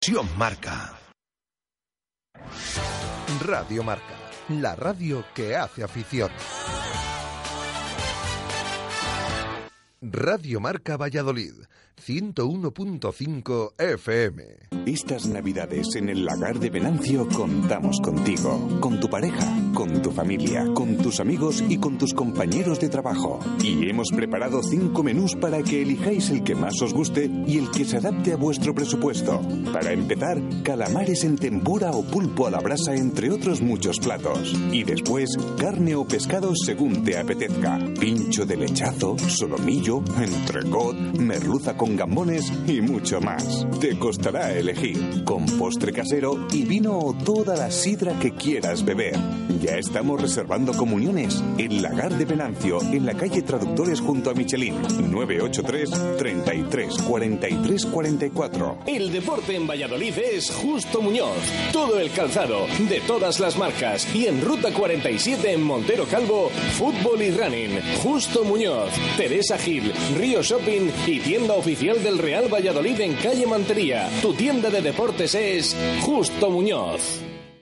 Marca. Radio Marca, la radio que hace afición. Radio Marca Valladolid, 101.5 FM. Estas Navidades en el Lagar de Venancio contamos contigo, con tu pareja, con tu familia, con tus amigos y con tus compañeros de trabajo. Y hemos preparado 5 menús para que elijáis el que más os guste y el que se adapte a vuestro presupuesto. Para empezar, calamares en tempura o pulpo a la brasa, entre otros muchos platos. Y después, carne o pescado según te apetezca. Pincho de lechazo, solomillo, entrecot, merluza con gambones y mucho más. Te costará elegir, con postre casero y vino o toda la sidra que quieras beber. Ya estamos reservando comuniones en Lagar de Venancio, en la calle Traductores junto a Michelin, 983 33 43 44. El deporte en Valladolid es Justo Muñoz. Todo el calzado, de todas las marcas. Y en Ruta 47 en Montero Calvo, fútbol y running. Justo Muñoz, Teresa Gil, Río Shopping y tienda oficial del Real Valladolid en calle Mantería. Tu tienda de deportes es Justo Muñoz.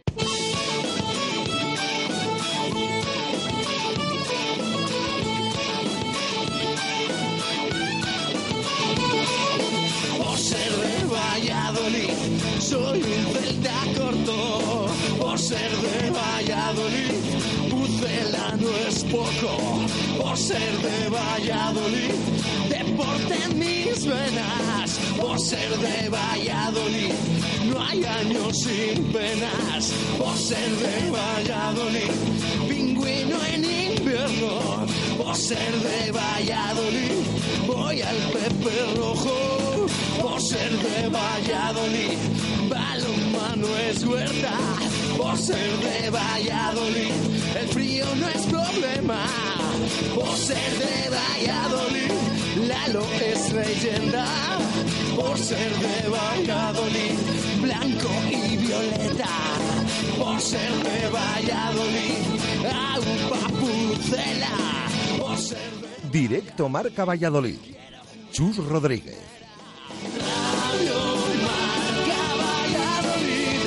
Por ser de Valladolid, soy un celta corto. Por ser de Valladolid, Pucela no es poco. Por ser de Valladolid, deporte en mis venas. Por ser de Valladolid, no hay años sin penas. Por ser de Valladolid, pingüino en invierno. Por ser de Valladolid, voy al Pepe Rojo. Por ser de Valladolid, balonmano es huerta. Por ser de Valladolid, el frío no es problema. Por ser de Valladolid, Lalo es leyenda. Por ser de Valladolid, blanco y violeta. Por ser de Valladolid, Aupa Pucela. Por ser de... Directo Marca Valladolid. Chus Rodríguez. Radio Marca Valladolid.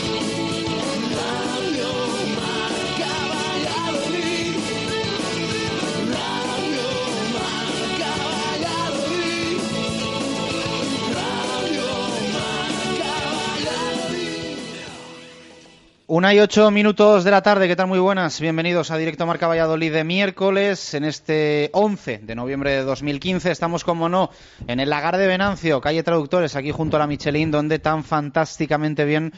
Radio Marca Valladolid. Radio Marca Valladolid. Radio Marca Valladolid. 1:08 de la tarde, ¿qué tal? Muy buenas, bienvenidos a Directo Marca Valladolid de miércoles, en este 11 de noviembre de 2015. Estamos, como no, en el Lagar de Venancio, calle Traductores, aquí junto a la Michelin, donde tan fantásticamente bien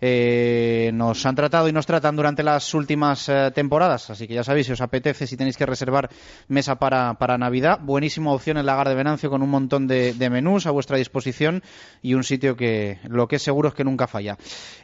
nos han tratado y nos tratan durante las últimas temporadas. Así que ya sabéis, si os apetece, si tenéis que reservar mesa para Navidad, buenísima opción el Lagar de Venancio, con un montón de menús a vuestra disposición y un sitio que lo que es seguro es que nunca falla.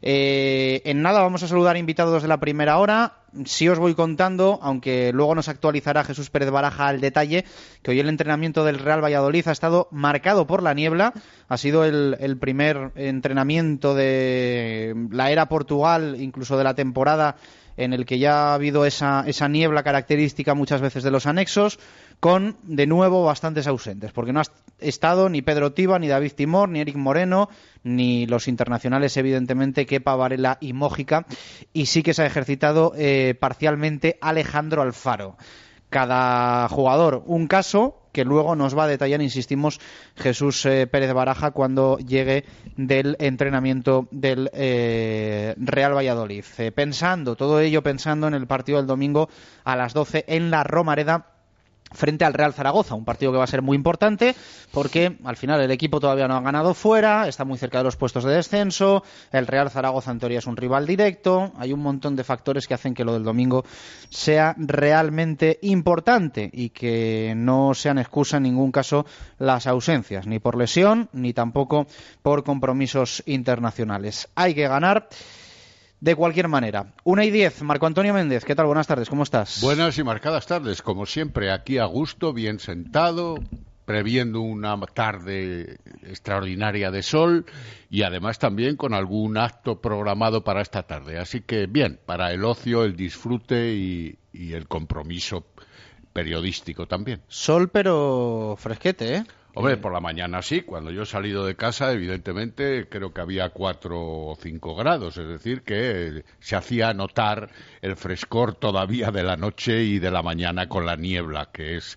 En nada, vamos a saludar invitados de la primera hora. Sí os voy contando, aunque luego nos actualizará Jesús Pérez Baraja al detalle, que hoy el entrenamiento del Real Valladolid ha estado marcado por la niebla. Ha sido el primer entrenamiento de la era Portugal, incluso de la temporada, en el que ya ha habido esa niebla característica muchas veces de los anexos, con de nuevo bastantes ausentes, porque no ha estado ni Pedro Tiba, ni David Timor, ni Eric Moreno, ni los internacionales, evidentemente, Kepa, Varela y Mójica, y sí que se ha ejercitado parcialmente Alejandro Alfaro. Cada jugador un caso que luego nos va a detallar, insistimos, Jesús Pérez Baraja cuando llegue del entrenamiento del Real Valladolid. Todo ello pensando en el partido del domingo a las 12 en la Romareda, frente al Real Zaragoza, un partido que va a ser muy importante porque al final el equipo todavía no ha ganado fuera, está muy cerca de los puestos de descenso, el Real Zaragoza en teoría es un rival directo, hay un montón de factores que hacen que lo del domingo sea realmente importante y que no sean excusa en ningún caso las ausencias, ni por lesión ni tampoco por compromisos internacionales. Hay que ganar de cualquier manera. 1:10, Marco Antonio Méndez, ¿qué tal? Buenas tardes, ¿cómo estás? Buenas y marcadas tardes, como siempre, aquí a gusto, bien sentado, previendo una tarde extraordinaria de sol y además también con algún acto programado para esta tarde. Así que bien, para el ocio, el disfrute y el compromiso periodístico también. Sol, pero fresquete, ¿eh? Hombre, por la mañana sí. Cuando yo he salido de casa, evidentemente, creo que había 4 o 5 grados. Es decir, que se hacía notar el frescor todavía de la noche y de la mañana con la niebla, que es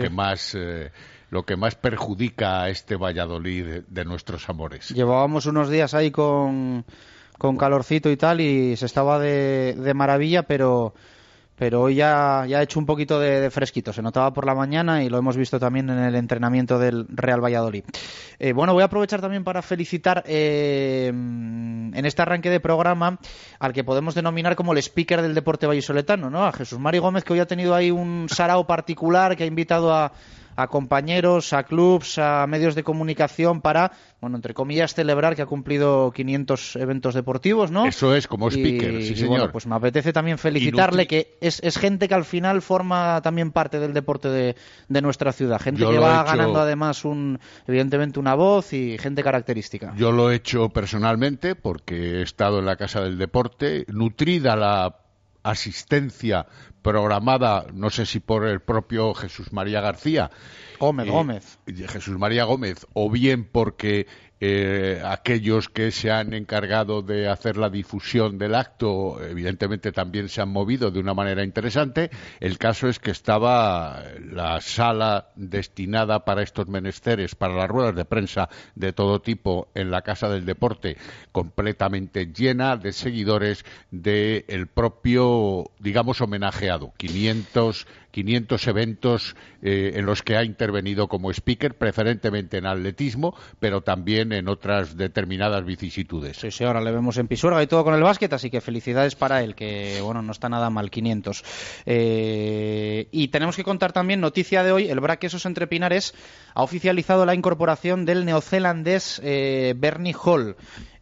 lo que más perjudica a este Valladolid de nuestros amores. Llevábamos unos días ahí con calorcito y tal, y se estaba de maravilla, pero hoy ya ha hecho un poquito de fresquito. Se notaba por la mañana y lo hemos visto también en el entrenamiento del Real Valladolid. Bueno, voy a aprovechar también para felicitar en este arranque de programa al que podemos denominar como el speaker del deporte vallisoletano, ¿no? A Jesús Mari Gómez, que hoy ha tenido ahí un sarao particular, que ha invitado a compañeros, a clubs, a medios de comunicación para, bueno, entre comillas, celebrar que ha cumplido 500 eventos deportivos, ¿no? Eso es, como speaker, sí, señor. Bueno, pues me apetece también felicitarle, que es gente que al final forma también parte del deporte de nuestra ciudad. Gente que va ganando además evidentemente una voz y gente característica. Yo lo he hecho personalmente porque he estado en la Casa del Deporte, nutrida la asistencia programada, no sé si por el propio Jesús María García Gómez. Jesús María Gómez, o bien porque aquellos que se han encargado de hacer la difusión del acto, evidentemente también se han movido de una manera interesante. El caso es que estaba la sala destinada para estos menesteres, para las ruedas de prensa de todo tipo en la Casa del Deporte, completamente llena de seguidores del propio, digamos, homenajeado. 500 eventos en los que ha intervenido como speaker, preferentemente en atletismo, pero también en otras determinadas vicisitudes. Sí, ahora le vemos en Pisuerga y todo con el básquet, así que felicidades para él, que bueno, no está nada mal, 500. Y tenemos que contar también, noticia de hoy, el BRAC Quesos Entre Pinares ha oficializado la incorporación del neozelandés Bernie Hall.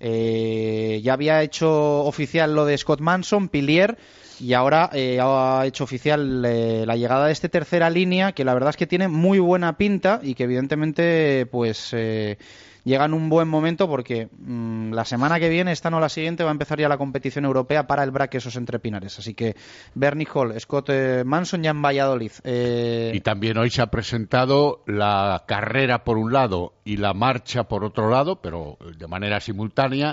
Ya había hecho oficial lo de Scott Manson, Pilier, y ahora ha hecho oficial la llegada de este tercera línea, que la verdad es que tiene muy buena pinta y que evidentemente pues llega en un buen momento, porque la semana que viene, esta no la siguiente, va a empezar ya la competición europea para el BRAC Quesos Entre Pinares. Así que Bernie Hall, Scott Manson ya en Valladolid. Y también hoy se ha presentado la carrera por un lado y la marcha por otro lado, pero de manera simultánea,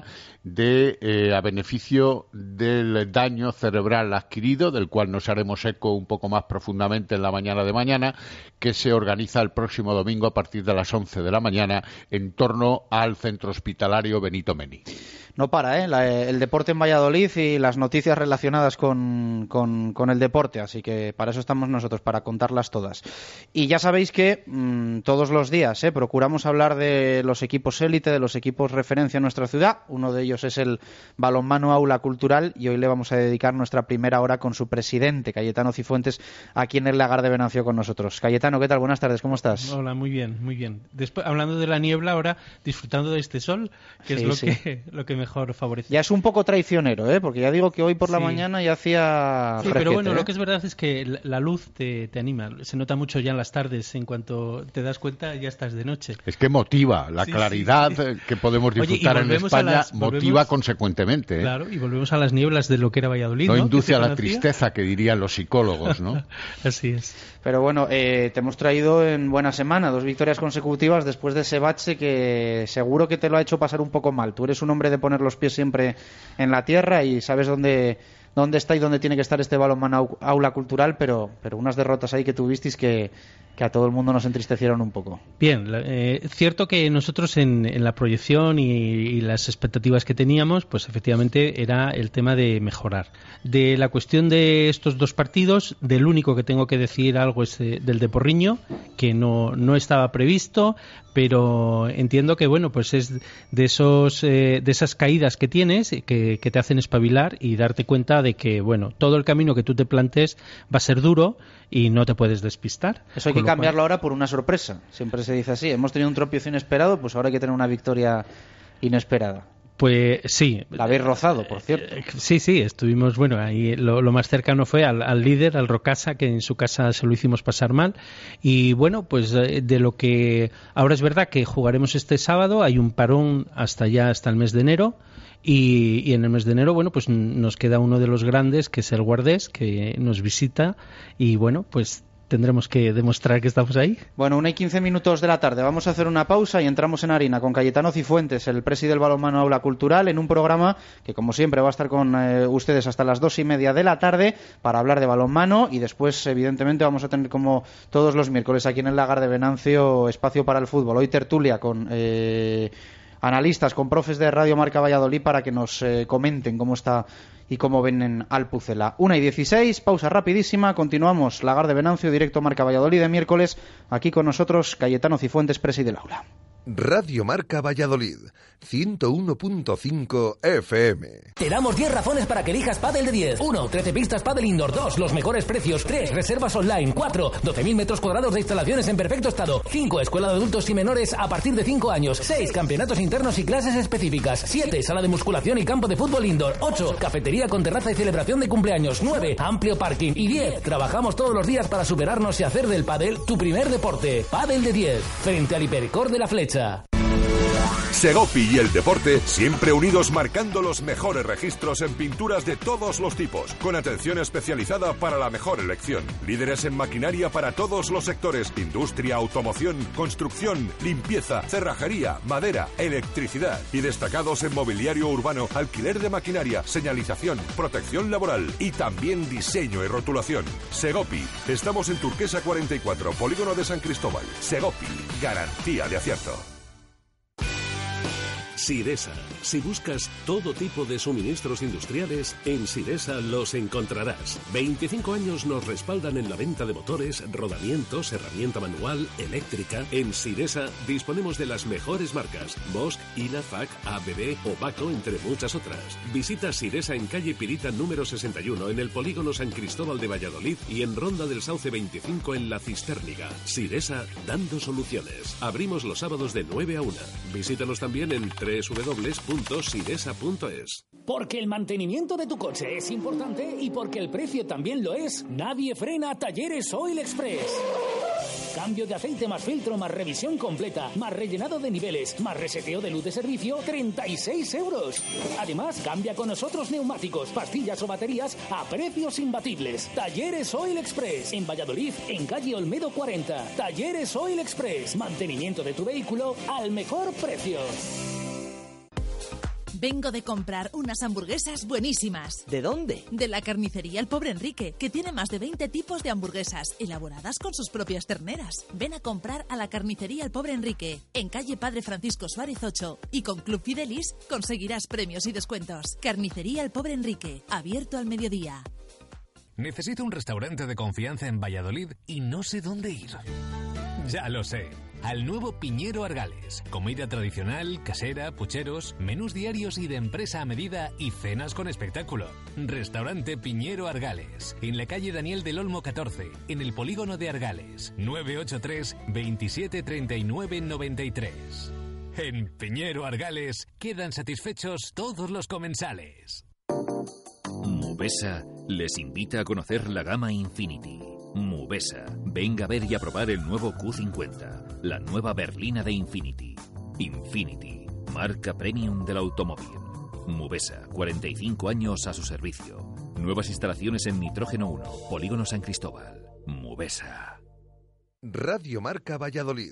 a beneficio del daño cerebral adquirido, del cual nos haremos eco un poco más profundamente en la mañana de mañana, que se organiza el próximo domingo a partir de las 11 de la mañana en torno al centro hospitalario Benito Meni. No para, el deporte en Valladolid y las noticias relacionadas con el deporte, así que para eso estamos nosotros, para contarlas todas. Y ya sabéis que todos los días procuramos hablar de los equipos élite, de los equipos referencia en nuestra ciudad. Uno de ellos es el Balonmano Aula Cultural, y hoy le vamos a dedicar nuestra primera hora con su presidente, Cayetano Cifuentes, aquí en el Lagar de Venancio con nosotros. Cayetano, ¿qué tal? Buenas tardes, ¿cómo estás? Hola, muy bien, muy bien. Después, hablando de la niebla, ahora disfrutando de este sol, que es lo que mejor favorece. Ya es un poco traicionero, porque ya digo que hoy por la mañana ya hacía fresquete, pero bueno, lo que es verdad es que la luz te anima. Se nota mucho ya en las tardes, en cuanto te das cuenta ya estás de noche. Es que motiva, la claridad que podemos disfrutar en España motiva consecuentemente. Claro, y volvemos a las nieblas de lo que era Valladolid, ¿no? Induce a la tristeza, que dirían los psicólogos, ¿no? Así es. Pero bueno, te hemos traído en buena semana 2 victorias consecutivas después de ese bache que seguro que te lo ha hecho pasar un poco mal. Tú eres un hombre de poner los pies siempre en la tierra y sabes dónde está y dónde tiene que estar este Balonmano Aula Cultural, pero unas derrotas ahí que tuvisteis que a todo el mundo nos entristecieron un poco. Bien, cierto que nosotros en la proyección y las expectativas que teníamos, pues efectivamente era el tema de mejorar. De la cuestión de estos 2 partidos, del único que tengo que decir algo es del de Porriño, que no estaba previsto, pero entiendo que bueno, pues es de esas caídas que tienes que te hacen espabilar y darte cuenta de que bueno, todo el camino que tú te plantees va a ser duro y no te puedes despistar. Eso hay que cambiarlo ahora por una sorpresa. Siempre se dice así. Hemos tenido un tropiezo inesperado, pues ahora hay que tener una victoria inesperada. Pues sí. La habéis rozado, por cierto. Sí, estuvimos, bueno, ahí lo más cercano fue al líder, al Rocasa, que en su casa se lo hicimos pasar mal. Y bueno, pues de lo que ahora es verdad que jugaremos este sábado, hay un parón hasta el mes de enero. Y en el mes de enero, bueno, pues nos queda uno de los grandes, que es el Guardés, que nos visita. Y bueno, pues tendremos que demostrar que estamos ahí. Bueno, 1:15 de la tarde. Vamos a hacer una pausa y entramos en harina con Cayetano Cifuentes, el presi del balonmano Aula Cultural, en un programa que, como siempre, va a estar con ustedes hasta las 2:30 de la tarde para hablar de balonmano, y después, evidentemente, vamos a tener, como todos los miércoles aquí en el Lagar de Venancio, espacio para el fútbol. Hoy tertulia con analistas, con profes de Radio Marca Valladolid, para que nos comenten cómo está y cómo ven en Alpucela. 1:16, pausa rapidísima, continuamos. Lagar de Venancio, directo Marca Valladolid de miércoles. Aquí con nosotros Cayetano Cifuentes, presi del aula. Radio Marca Valladolid, 101.5 FM. Te damos 10 razones para que elijas Pádel de 10. 1. 13 pistas Pádel Indoor. 2. Los mejores precios. 3. Reservas online. 4. 12.000 metros cuadrados de instalaciones en perfecto estado. 5. Escuela de adultos y menores a partir de 5 años. 6. Campeonatos internos y clases específicas. 7. Sala de musculación y campo de fútbol indoor. 8. Cafetería con terraza y celebración de cumpleaños. 9. Amplio parking. Y 10. Trabajamos todos los días para superarnos y hacer del pádel tu primer deporte. Pádel de 10. Frente al Hipercor de la Flecha. Segopi y el deporte siempre unidos, marcando los mejores registros en pinturas de todos los tipos, con atención especializada para la mejor elección. Líderes en maquinaria para todos los sectores: industria, automoción, construcción, limpieza, cerrajería, madera, electricidad. Y destacados en mobiliario urbano, alquiler de maquinaria, señalización, protección laboral y también diseño y rotulación. Segopi. Estamos en Turquesa 44, Polígono de San Cristóbal. Segopi. Garantía de acierto. Sidesa. Si buscas todo tipo de suministros industriales, en Sidesa los encontrarás. 25 años nos respaldan en la venta de motores, rodamientos, herramienta manual, eléctrica. En Sidesa disponemos de las mejores marcas: Bosch, INAFAC, ABB o Baco, entre muchas otras. Visita Sidesa en calle Pirita número 61, en el Polígono San Cristóbal de Valladolid, y en Ronda del Sauce 25 en La Cistérniga. Sidesa, dando soluciones. Abrimos los sábados de 9 a 1. Visítanos también en www.sidesa.es. Porque el mantenimiento de tu coche es importante y porque el precio también lo es, nadie frena a Talleres Oil Express. Cambio de aceite más filtro, más revisión completa, más rellenado de niveles, más reseteo de luz de servicio, 36 euros. Además, cambia con nosotros neumáticos, pastillas o baterías a precios imbatibles. Talleres Oil Express, en Valladolid, en calle Olmedo 40. Talleres Oil Express, mantenimiento de tu vehículo al mejor precio. Vengo de comprar unas hamburguesas buenísimas. ¿De dónde? De la carnicería El Pobre Enrique, que tiene más de 20 tipos de hamburguesas, elaboradas con sus propias terneras. Ven a comprar a la carnicería El Pobre Enrique, en calle Padre Francisco Suárez 8. Y con Club Fidelis conseguirás premios y descuentos. Carnicería El Pobre Enrique, abierto al mediodía. Necesito un restaurante de confianza en Valladolid y no sé dónde ir. Ya lo sé. Al nuevo Piñero Argales. Comida tradicional, casera, pucheros, menús diarios y de empresa a medida y cenas con espectáculo. Restaurante Piñero Argales. En la calle Daniel del Olmo 14, en el polígono de Argales. 983 27 39 93. En Piñero Argales quedan satisfechos todos los comensales. Mubesa les invita a conocer la gama Infiniti. Mubesa, venga a ver y a probar el nuevo Q50, la nueva berlina de Infiniti. Infiniti, marca premium del automóvil. Mubesa, 45 años a su servicio. Nuevas instalaciones en Nitrógeno 1, Polígono San Cristóbal. Mubesa. Radio Marca Valladolid,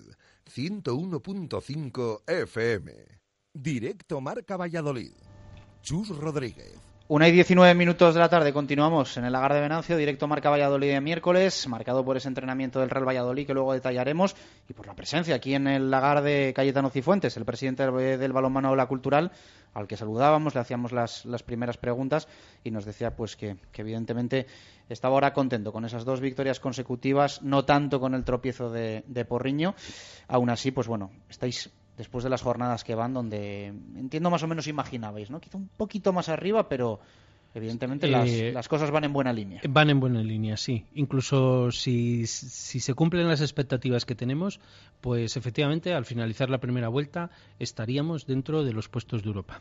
101.5 FM. Directo Marca Valladolid. Chus Rodríguez. 1:19 de la tarde, continuamos en el Lagar de Venancio, directo Marca Valladolid de miércoles, marcado por ese entrenamiento del Real Valladolid que luego detallaremos, y por la presencia aquí en el Lagar de Cayetano Cifuentes, el presidente del balonmano Aula Cultural, al que saludábamos, le hacíamos las primeras preguntas y nos decía pues que evidentemente estaba ahora contento con esas 2 victorias consecutivas, no tanto con el tropiezo de Porriño. Aún así, pues bueno, estáis después de las jornadas que van, donde entiendo más o menos imaginabais, ¿no? Quizá un poquito más arriba, pero evidentemente las cosas van en buena línea. Van en buena línea, sí. Incluso si se cumplen las expectativas que tenemos, pues efectivamente al finalizar la primera vuelta estaríamos dentro de los puestos de Europa.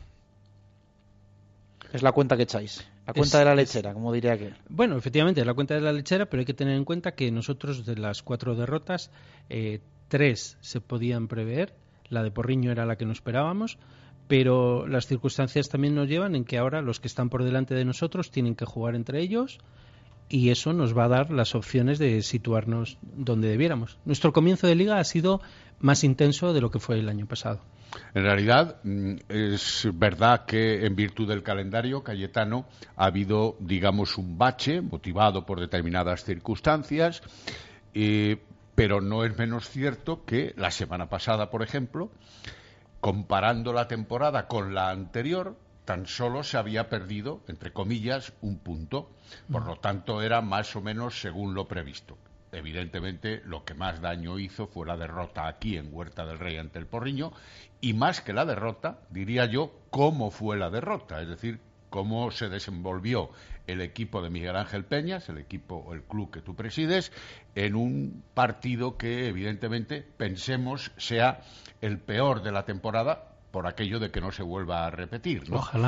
Es la cuenta que echáis, la cuenta de la lechera, como diría aquel. Bueno, efectivamente, es la cuenta de la lechera, pero hay que tener en cuenta que nosotros de las 4 derrotas, 3 se podían prever. La de Porriño era la que no esperábamos, pero las circunstancias también nos llevan en que ahora los que están por delante de nosotros tienen que jugar entre ellos y eso nos va a dar las opciones de situarnos donde debiéramos. Nuestro comienzo de liga ha sido más intenso de lo que fue el año pasado. En realidad, es verdad que en virtud del calendario, Cayetano, ha habido, digamos, un bache motivado por determinadas circunstancias, pero no es menos cierto que la semana pasada, por ejemplo, comparando la temporada con la anterior, tan solo se había perdido, entre comillas, un punto. Por lo tanto, era más o menos según lo previsto. Evidentemente, lo que más daño hizo fue la derrota aquí en Huerta del Rey ante el Porriño, y más que la derrota, diría yo, cómo fue la derrota, es decir, cómo se desenvolvió el equipo de Miguel Ángel Peñas, el club que tú presides, en un partido que, evidentemente, pensemos sea el peor de la temporada, por aquello de que no se vuelva a repetir, ¿no? Ojalá.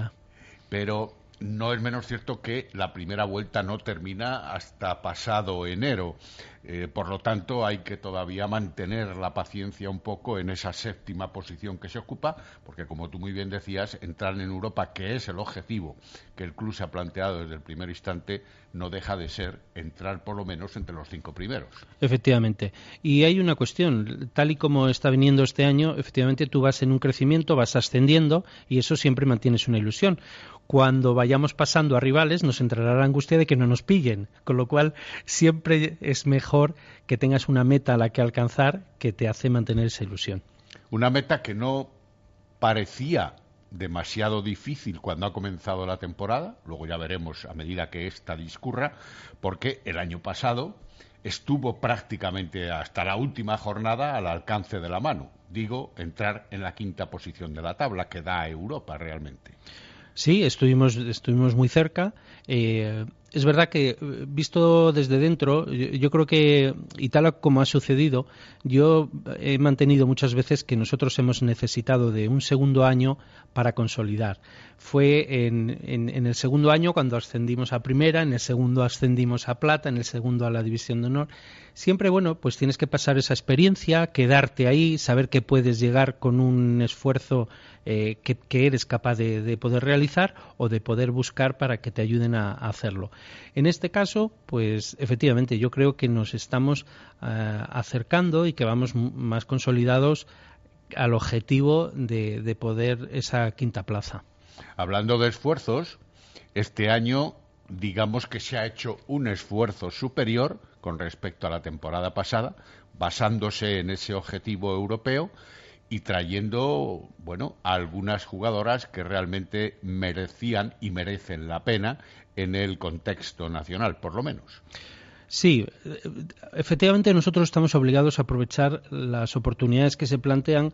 Pero no es menos cierto que la primera vuelta no termina hasta pasado enero. Por lo tanto, hay que todavía mantener la paciencia un poco en esa séptima posición que se ocupa, porque, como tú muy bien decías, entrar en Europa, que es el objetivo que el club se ha planteado desde el primer instante, no deja de ser entrar por lo menos entre los 5 primeros. Efectivamente. Y hay una cuestión, tal y como está viniendo este año, efectivamente tú vas en un crecimiento, vas ascendiendo, y eso siempre mantienes una ilusión. Cuando vayamos pasando a rivales nos entrará la angustia de que no nos pillen, con lo cual siempre es mejor que tengas una meta a la que alcanzar que te hace mantener esa ilusión. Una meta que no parecía demasiado difícil cuando ha comenzado la temporada, luego ya veremos a medida que esta discurra, porque el año pasado estuvo prácticamente hasta la última jornada al alcance de la mano. Digo, entrar en la 5ª posición de la tabla que da a Europa realmente. Sí, estuvimos muy cerca. Es verdad que, visto desde dentro, yo creo que, y tal como ha sucedido, yo he mantenido muchas veces que nosotros hemos necesitado de un segundo año para consolidar. Fue en el segundo año cuando ascendimos a primera, en el segundo ascendimos a plata, en el segundo a la división de honor. Siempre, bueno, pues tienes que pasar esa experiencia, quedarte ahí, saber que puedes llegar con un esfuerzo que eres capaz de poder realizar o de poder buscar para que te ayuden a hacerlo. En este caso, pues efectivamente, yo creo que nos estamos acercando y que vamos más consolidados al objetivo de poder esa 5ª plaza. Hablando de esfuerzos, este año digamos que se ha hecho un esfuerzo superior con respecto a la temporada pasada, basándose en ese objetivo europeo y trayendo, bueno, a algunas jugadoras que realmente merecían y merecen la pena en el contexto nacional, por lo menos. Sí, efectivamente nosotros estamos obligados a aprovechar las oportunidades que se plantean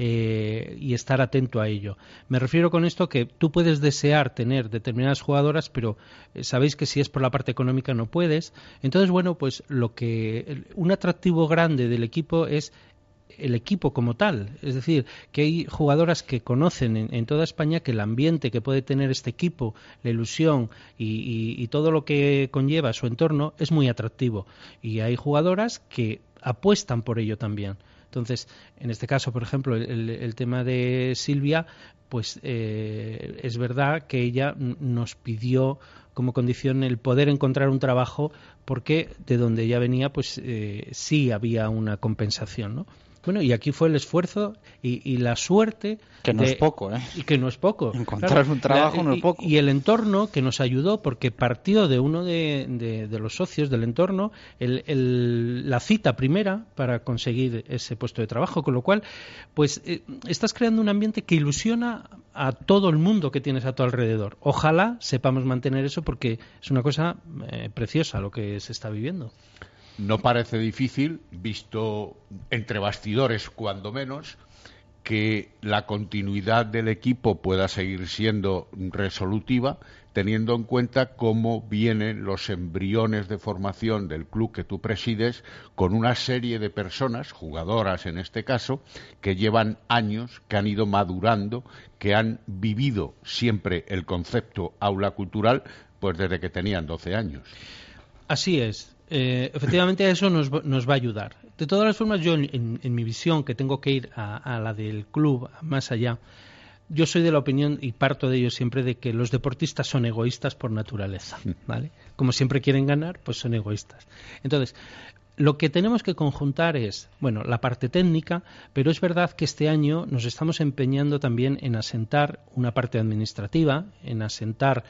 y estar atento a ello. Me refiero con esto que tú puedes desear tener determinadas jugadoras, pero sabéis que si es por la parte económica no puedes. Entonces, bueno, pues un atractivo grande del equipo es el equipo como tal, es decir, que hay jugadoras que conocen en toda España que el ambiente que puede tener este equipo, la ilusión y todo lo que conlleva su entorno es muy atractivo, y hay jugadoras que apuestan por ello también. Entonces, en este caso, por ejemplo, el tema de Silvia, pues es verdad que ella nos pidió como condición el poder encontrar un trabajo, porque de donde ella venía pues sí había una compensación, ¿no? Bueno, y aquí fue el esfuerzo y la suerte. Que no es poco, ¿eh? Y que no es poco. Encontrar un trabajo no es poco. Y el entorno que nos ayudó, porque partió de uno de los socios del entorno la cita primera para conseguir ese puesto de trabajo, con lo cual, pues estás creando un ambiente que ilusiona a todo el mundo que tienes a tu alrededor. Ojalá sepamos mantener eso, porque es una cosa preciosa lo que se está viviendo. No parece difícil, visto entre bastidores cuando menos, que la continuidad del equipo pueda seguir siendo resolutiva, teniendo en cuenta cómo vienen los embriones de formación del club que tú presides, con una serie de personas, jugadoras en este caso, que llevan años, que han ido madurando, que han vivido siempre el concepto aula cultural, pues desde que tenían 12 años. Así es. Efectivamente, eso nos va a ayudar. De todas las formas, yo en mi visión, que tengo que ir a la del club, más allá, yo soy de la opinión, y parto de ello siempre, de que los deportistas son egoístas por naturaleza, ¿vale? Como siempre quieren ganar, pues son egoístas. Entonces, lo que tenemos que conjuntar es, bueno, la parte técnica, pero es verdad que este año nos estamos empeñando también en asentar una parte administrativa, en asentar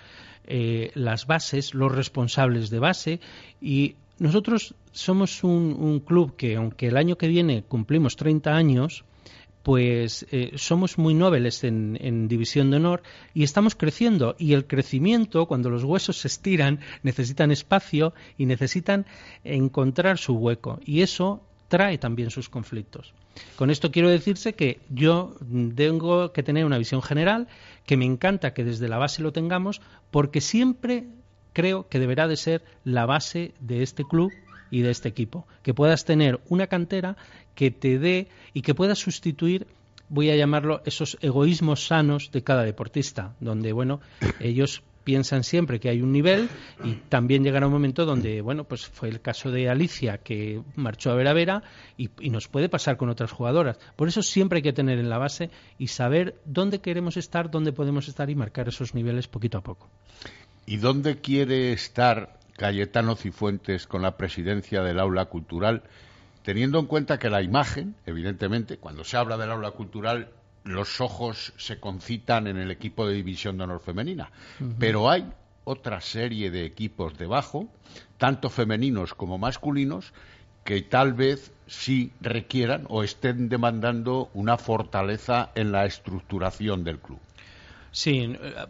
las bases, los responsables de base, y nosotros somos un club que, aunque el año que viene cumplimos 30 años, pues somos muy nobles en División de Honor y estamos creciendo. Y el crecimiento, cuando los huesos se estiran, necesitan espacio y necesitan encontrar su hueco. Y eso trae también sus conflictos. Con esto quiero decirse que yo tengo que tener una visión general, que me encanta que desde la base lo tengamos, porque siempre creo que deberá de ser la base de este club y de este equipo, que puedas tener una cantera que te dé y que puedas sustituir, voy a llamarlo, esos egoísmos sanos de cada deportista, donde, bueno, ellos piensan siempre que hay un nivel y también llegará un momento donde, bueno, pues fue el caso de Alicia, que marchó a Vera y nos puede pasar con otras jugadoras. Por eso siempre hay que tener en la base y saber dónde queremos estar, dónde podemos estar y marcar esos niveles poquito a poco. ¿Y dónde quiere estar Cayetano Cifuentes con la presidencia del Aula Cultural, teniendo en cuenta que la imagen, evidentemente, cuando se habla del Aula Cultural, los ojos se concitan en el equipo de División de Honor femenina, pero hay otra serie de equipos debajo, tanto femeninos como masculinos, que tal vez sí requieran o estén demandando una fortaleza en la estructuración del club. Sí,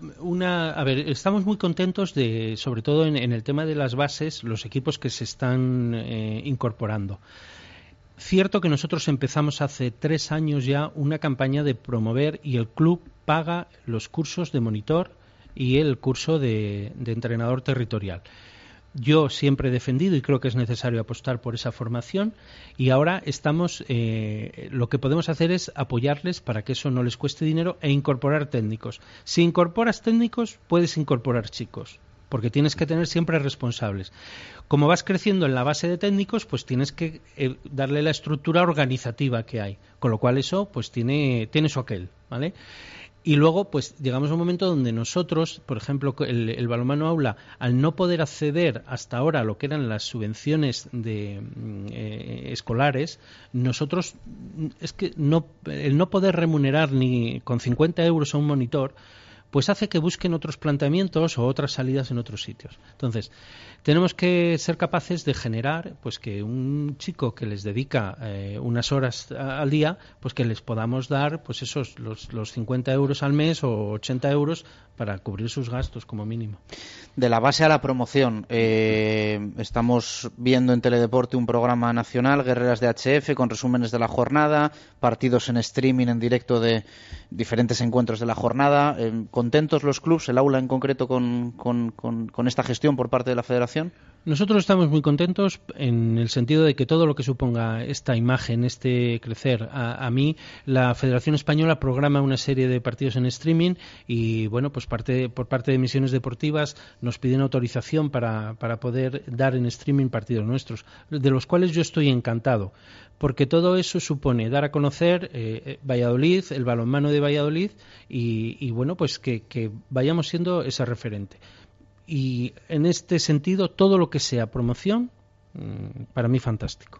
a ver, estamos muy contentos sobre todo en el tema de las bases, los equipos que se están incorporando. Cierto que nosotros empezamos hace 3 años ya una campaña de promover, y el club paga los cursos de monitor y el curso de entrenador territorial. Yo siempre he defendido y creo que es necesario apostar por esa formación, y ahora estamos, lo que podemos hacer es apoyarles para que eso no les cueste dinero e incorporar técnicos. Si incorporas técnicos, puedes incorporar chicos, porque tienes que tener siempre responsables. Como vas creciendo en la base de técnicos, pues tienes que darle la estructura organizativa que hay, con lo cual eso pues tiene su aquel, ¿vale? Y luego, pues llegamos a un momento donde nosotros, por ejemplo, el balonmano aula, al no poder acceder hasta ahora a lo que eran las subvenciones escolares, nosotros, es que el no poder remunerar ni con 50 euros a un monitor, pues hace que busquen otros planteamientos o otras salidas en otros sitios. Entonces, tenemos que ser capaces de generar, pues que un chico que les dedica unas horas al día, pues que les podamos dar, pues esos los 50 euros al mes o 80 euros para cubrir sus gastos como mínimo. De la base a la promoción, estamos viendo en Teledeporte un programa nacional, Guerreras de HF, con resúmenes de la jornada, partidos en streaming en directo de diferentes encuentros de la jornada. ¿Contentos los clubs, el aula en concreto, con esta gestión por parte de la Federación? Nosotros estamos muy contentos en el sentido de que todo lo que suponga esta imagen, este crecer, a mí, la Federación Española programa una serie de partidos en streaming y, bueno, pues por parte de Emisiones Deportivas nos piden autorización para poder dar en streaming partidos nuestros, de los cuales yo estoy encantado, porque todo eso supone dar a conocer Valladolid, el balonmano de Valladolid y bueno, pues que vayamos siendo ese referente. Y en este sentido, todo lo que sea promoción, para mí fantástico.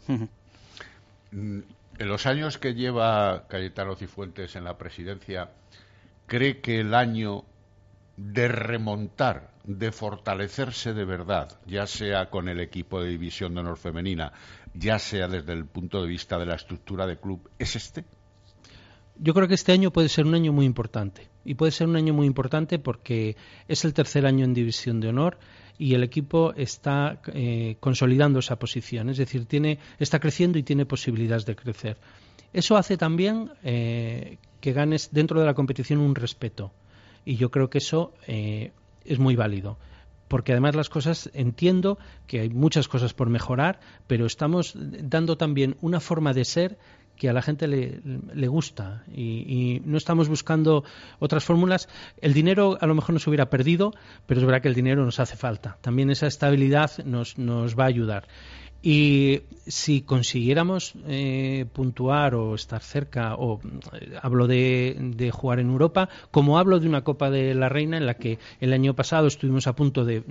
En los años que lleva Cayetano Cifuentes en la presidencia, ¿cree que el año de remontar, de fortalecerse de verdad, ya sea con el equipo de División de Honor femenina, ya sea desde el punto de vista de la estructura de club, es este? Yo creo que este año puede ser un año muy importante. Y puede ser un año muy importante porque es el 3er año en División de Honor y el equipo está consolidando esa posición. Es decir, está creciendo y tiene posibilidades de crecer. Eso hace también que ganes dentro de la competición un respeto. Y yo creo que eso es muy válido. Porque además las cosas, entiendo que hay muchas cosas por mejorar, pero estamos dando también una forma de ser que a la gente le gusta y no estamos buscando otras fórmulas. El dinero a lo mejor nos hubiera perdido, pero es verdad que el dinero nos hace falta. También esa estabilidad nos va a ayudar. Y si consiguiéramos puntuar o estar cerca, o hablo de jugar en Europa, como hablo de una Copa de la Reina en la que el año pasado estuvimos a punto de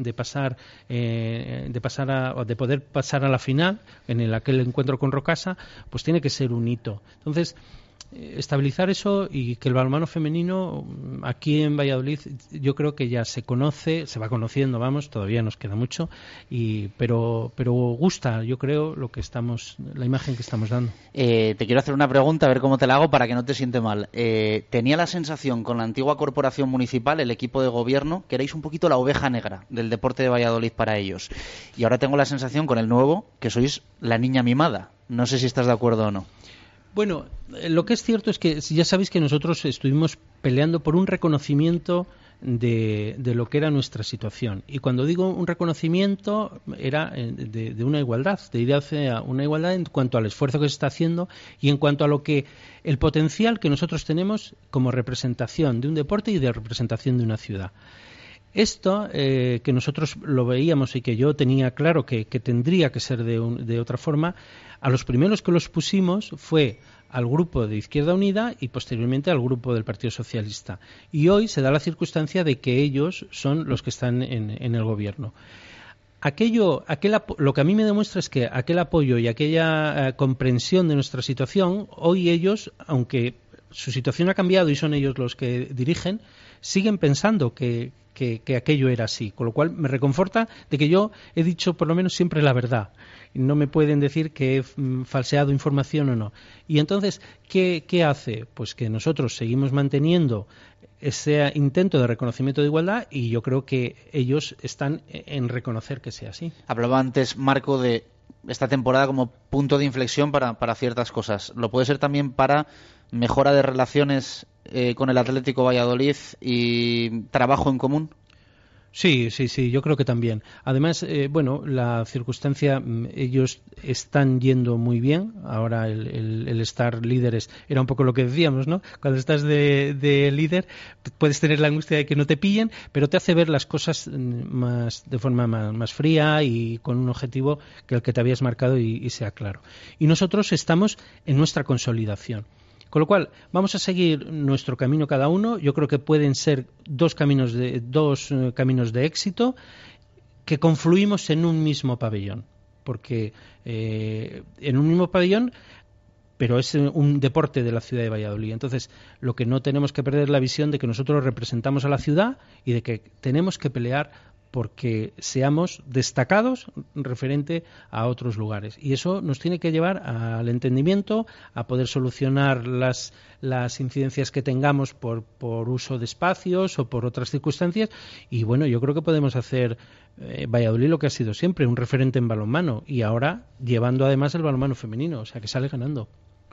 poder pasar a la final en aquel encuentro con Rocasa, pues tiene que ser un hito. Entonces, estabilizar eso y que el balonmano femenino aquí en Valladolid, yo creo que ya se conoce, se va conociendo, todavía nos queda mucho, pero gusta, yo creo, la imagen que estamos dando. Te quiero hacer una pregunta, a ver cómo te la hago para que no te siente mal. Tenía la sensación con la antigua corporación municipal, el equipo de gobierno, que erais un poquito la oveja negra del deporte de Valladolid para ellos. Y ahora tengo la sensación con el nuevo que sois la niña mimada. No sé si estás de acuerdo o no. Bueno, lo que es cierto es que ya sabéis que nosotros estuvimos peleando por un reconocimiento de lo que era nuestra situación. Y cuando digo un reconocimiento, era de una igualdad, de ir hacia una igualdad en cuanto al esfuerzo que se está haciendo y en cuanto a el potencial que nosotros tenemos como representación de un deporte y de representación de una ciudad. Esto, que nosotros lo veíamos y que yo tenía claro que tendría que ser de otra forma, a los primeros que los pusimos fue al grupo de Izquierda Unida y posteriormente al grupo del Partido Socialista. Y hoy se da la circunstancia de que ellos son los que están en el gobierno. Lo que a mí me demuestra es que aquel apoyo y aquella comprensión de nuestra situación, hoy ellos, aunque su situación ha cambiado y son ellos los que dirigen, siguen pensando que aquello era así, con lo cual me reconforta de que yo he dicho por lo menos siempre la verdad. No me pueden decir que he falseado información o no. Y entonces, ¿qué hace? Pues que nosotros seguimos manteniendo ese intento de reconocimiento de igualdad y yo creo que ellos están en reconocer que sea así. Hablaba antes, Marco, de esta temporada como punto de inflexión para ciertas cosas. ¿Lo puede ser también para mejora de relaciones con el Atlético Valladolid y trabajo en común? Sí, yo creo que también. Además, la circunstancia, ellos están yendo muy bien. Ahora el estar líderes era un poco lo que decíamos, ¿no? Cuando estás de líder puedes tener la angustia de que no te pillen, pero te hace ver las cosas de forma más fría y con un objetivo que el que te habías marcado y sea claro. Y nosotros estamos en nuestra consolidación. Con lo cual, vamos a seguir nuestro camino cada uno. Yo creo que pueden ser dos caminos de éxito que confluimos en un mismo pabellón. Porque en un mismo pabellón, pero es un deporte de la ciudad de Valladolid. Entonces, lo que no tenemos que perder es la visión de que nosotros representamos a la ciudad y de que tenemos que pelear porque seamos destacados referente a otros lugares. Y eso nos tiene que llevar al entendimiento, a poder solucionar las incidencias que tengamos por uso de espacios o por otras circunstancias. Y bueno, yo creo que podemos hacer Valladolid lo que ha sido siempre, un referente en balonmano. Y ahora llevando además el balonmano femenino, o sea que sale ganando.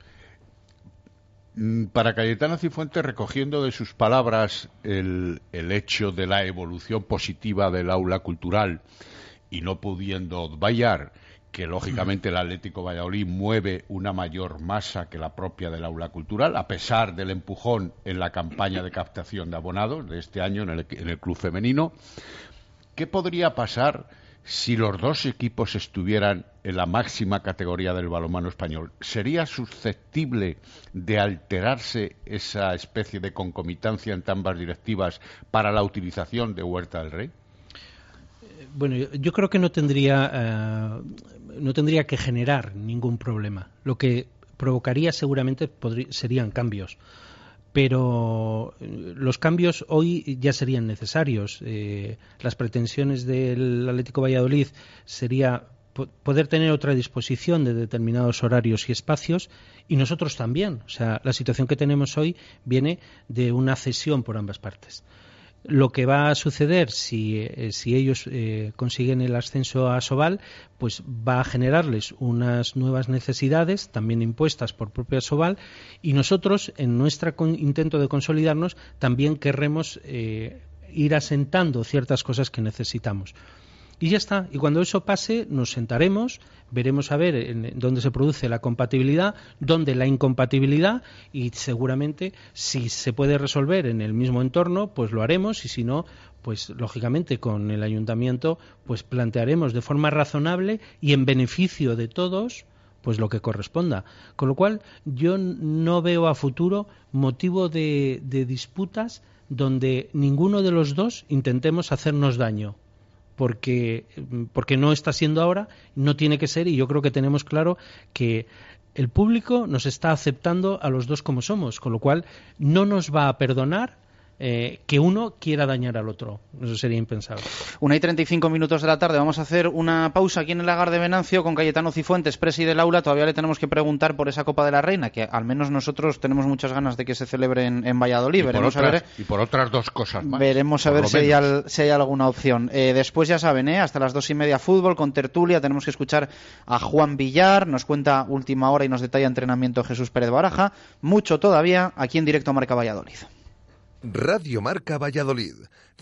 Para Cayetano Cifuentes, recogiendo de sus palabras el hecho de la evolución positiva del aula cultural y no pudiendo vallar que lógicamente el Atlético Valladolid mueve una mayor masa que la propia del aula cultural, a pesar del empujón en la campaña de captación de abonados de este año en el club femenino, ¿qué podría pasar si los dos equipos estuvieran en la máxima categoría del balonmano español? ¿Sería susceptible de alterarse esa especie de concomitancia entre ambas directivas para la utilización de Huerta del Rey? Bueno, yo creo que no tendría que generar ningún problema. Lo que provocaría seguramente serían cambios. Pero los cambios hoy ya serían necesarios. Las pretensiones del Atlético Valladolid sería poder tener otra disposición de determinados horarios y espacios, y nosotros también. O sea, la situación que tenemos hoy viene de una cesión por ambas partes. Lo que va a suceder si ellos consiguen el ascenso a Asobal, pues va a generarles unas nuevas necesidades también impuestas por propia Asobal, y nosotros en nuestro intento de consolidarnos también querremos ir asentando ciertas cosas que necesitamos. Y ya está. Y cuando eso pase, nos sentaremos, veremos a ver en dónde se produce la compatibilidad, dónde la incompatibilidad, y seguramente si se puede resolver en el mismo entorno, pues lo haremos, y si no, pues lógicamente con el ayuntamiento pues plantearemos de forma razonable y en beneficio de todos pues lo que corresponda. Con lo cual yo no veo a futuro motivo de disputas donde ninguno de los dos intentemos hacernos daño. Porque no está siendo ahora, no tiene que ser, y yo creo que tenemos claro que el público nos está aceptando a los dos como somos, con lo cual no nos va a perdonar que uno quiera dañar al otro. Eso sería impensable. 1:35 de la tarde. Vamos a hacer una pausa aquí en el Lagar de Venancio con Cayetano Cifuentes, presi del aula. Todavía le tenemos que preguntar por esa Copa de la Reina, que al menos nosotros tenemos muchas ganas de que se celebre en Valladolid. Y por otras dos cosas más. Veremos a ver si hay alguna opción. Después ya saben, hasta las 2:30 fútbol con tertulia. Tenemos que escuchar a Juan Villar. Nos cuenta última hora y nos detalla entrenamiento Jesús Pérez Baraja. Mucho todavía aquí en directo Marca Valladolid. Radio Marca Valladolid,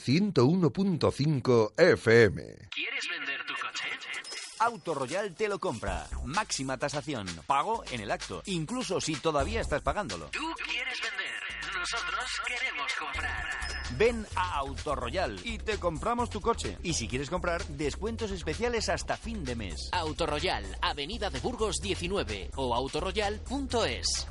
101.5 FM. ¿Quieres vender tu coche? Auto Royal te lo compra. Máxima tasación. Pago en el acto. Incluso si todavía estás pagándolo. Tú quieres vender. Nosotros queremos comprar. Ven a Auto Royal y te compramos tu coche. Y si quieres comprar, descuentos especiales hasta fin de mes. Auto Royal, Avenida de Burgos 19 o autoroyal.es.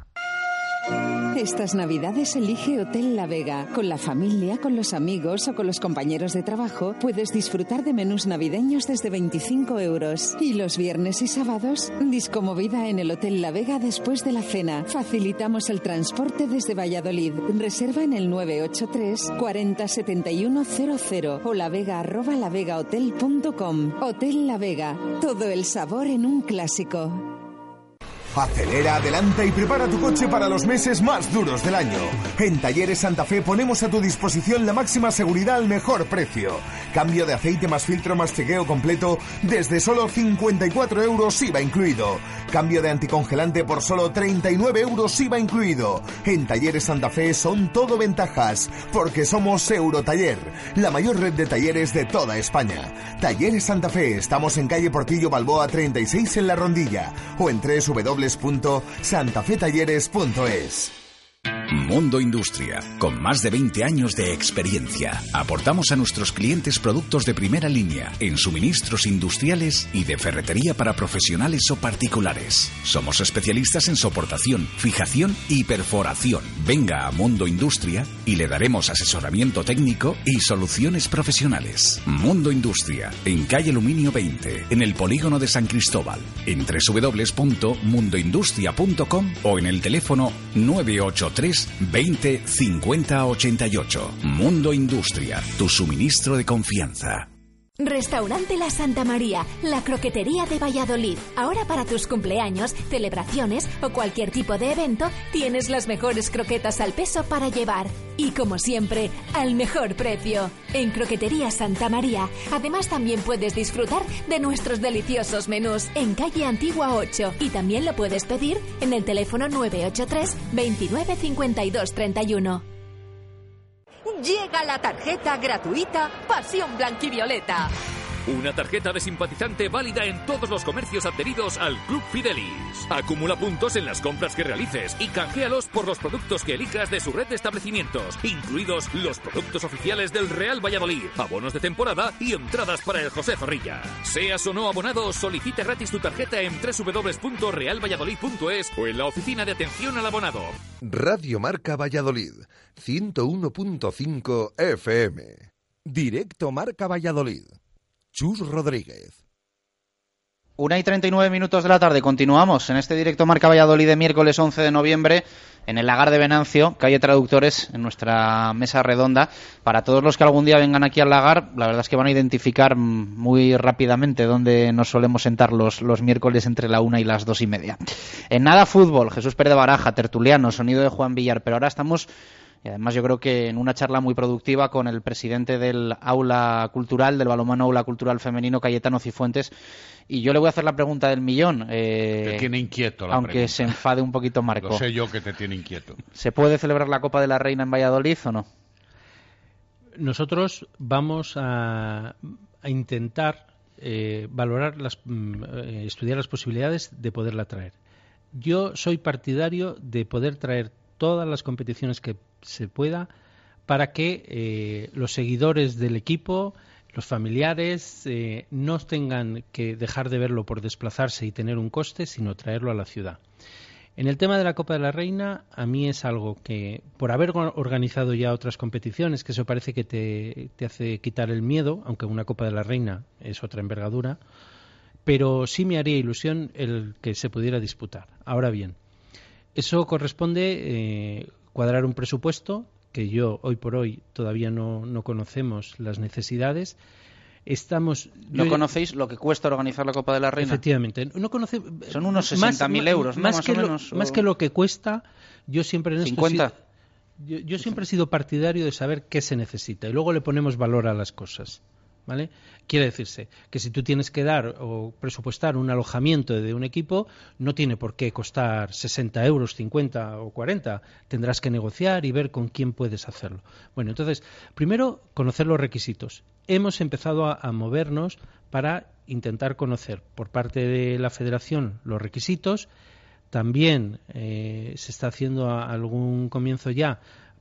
Estas Navidades elige Hotel La Vega. Con la familia, con los amigos o con los compañeros de trabajo puedes disfrutar de menús navideños desde 25 €. Y los viernes y sábados, discomovida en el Hotel La Vega después de la cena. Facilitamos el transporte desde Valladolid. Reserva en el 983 40 71 00 o lavega@lavegahotel.com. Hotel La Vega. Todo el sabor en un clásico. Acelera, adelanta y prepara tu coche para los meses más duros del año. En Talleres Santa Fe ponemos a tu disposición la máxima seguridad al mejor precio. Cambio de aceite más filtro más chequeo completo desde solo 54 € IVA incluido. Cambio de anticongelante por solo 39 € IVA incluido. En Talleres Santa Fe son todo ventajas, porque somos Eurotaller, la mayor red de talleres de toda España. Talleres Santa Fe, estamos en calle Portillo Balboa 36 en La Rondilla, o en www.santafetalleres.es. Mundo Industria, con más de 20 años de experiencia. Aportamos a nuestros clientes productos de primera línea en suministros industriales y de ferretería para profesionales o particulares. Somos especialistas en soportación, fijación y perforación. Venga a Mundo Industria y le daremos asesoramiento técnico y soluciones profesionales. Mundo Industria, en calle Aluminio 20, en el polígono de San Cristóbal, en www.mundoindustria.com o en el teléfono 983 20 50 88. Mundo Industria, tu suministro de confianza. Restaurante La Santa María, la croquetería de Valladolid. Ahora para tus cumpleaños, celebraciones o cualquier tipo de evento, tienes las mejores croquetas al peso para llevar. Y como siempre, al mejor precio. En Croquetería Santa María. Además también puedes disfrutar de nuestros deliciosos menús en calle Antigua 8. Y también lo puedes pedir en el teléfono 983 29 52 31. Llega la tarjeta gratuita Pasión Blanquivioleta. Una tarjeta de simpatizante válida en todos los comercios adheridos al Club Fidelis. Acumula puntos en las compras que realices y canjealos por los productos que elijas de su red de establecimientos, incluidos los productos oficiales del Real Valladolid, abonos de temporada y entradas para el José Zorrilla. Seas o no abonado, solicita gratis tu tarjeta en www.realvalladolid.es o en la oficina de atención al abonado. Radio Marca Valladolid, 101.5 FM. Directo Marca Valladolid. Chus Rodríguez. 1:39 de la tarde. Continuamos en este directo Marca Valladolid de miércoles 11 de noviembre en el Lagar de Venancio, calle Traductores, en nuestra mesa redonda. Para todos los que algún día vengan aquí al Lagar, la verdad es que van a identificar muy rápidamente dónde nos solemos sentar los miércoles entre la 1 y las 2:30. En nada fútbol, Jesús Pérez de Baraja, tertuliano, sonido de Juan Villar, pero ahora estamos... Y además yo creo que en una charla muy productiva con el presidente del Aula Cultural, del Balonmano Aula Cultural Femenino, Cayetano Cifuentes. Y yo le voy a hacer la pregunta del millón. Te tiene inquieto la aunque pregunta. Se enfade un poquito Marco. Lo sé yo que te tiene inquieto. ¿Se puede celebrar la Copa de la Reina en Valladolid o no? nosotros vamos a intentar valorar, estudiar las posibilidades de poderla traer. Yo soy partidario de poder traer todas las competiciones que se pueda para que los seguidores del equipo, los familiares, no tengan que dejar de verlo por desplazarse y tener un coste, sino traerlo a la ciudad. En el tema de la Copa de la Reina, a mí es algo que, por haber organizado ya otras competiciones, que eso parece que te hace quitar el miedo, aunque una Copa de la Reina es otra envergadura, pero sí me haría ilusión el que se pudiera disputar. Ahora bien, eso corresponde cuadrar un presupuesto, que hoy por hoy todavía no conocemos las necesidades. ¿No conocéis lo que cuesta organizar la Copa de la Reina? Efectivamente. Son unos 60.000 euros, ¿no? Más que lo que cuesta, yo siempre en 50. Yo siempre he sido partidario de saber qué se necesita y luego le ponemos valor a las cosas, ¿vale? Quiere decirse que si tú tienes que dar o presupuestar un alojamiento de un equipo, no tiene por qué costar 60 euros, 50 o 40. Tendrás que negociar y ver con quién puedes hacerlo. Bueno, entonces, primero, conocer los requisitos. Hemos empezado a movernos para intentar conocer por parte de la Federación los requisitos. También se está haciendo algún comienzo ya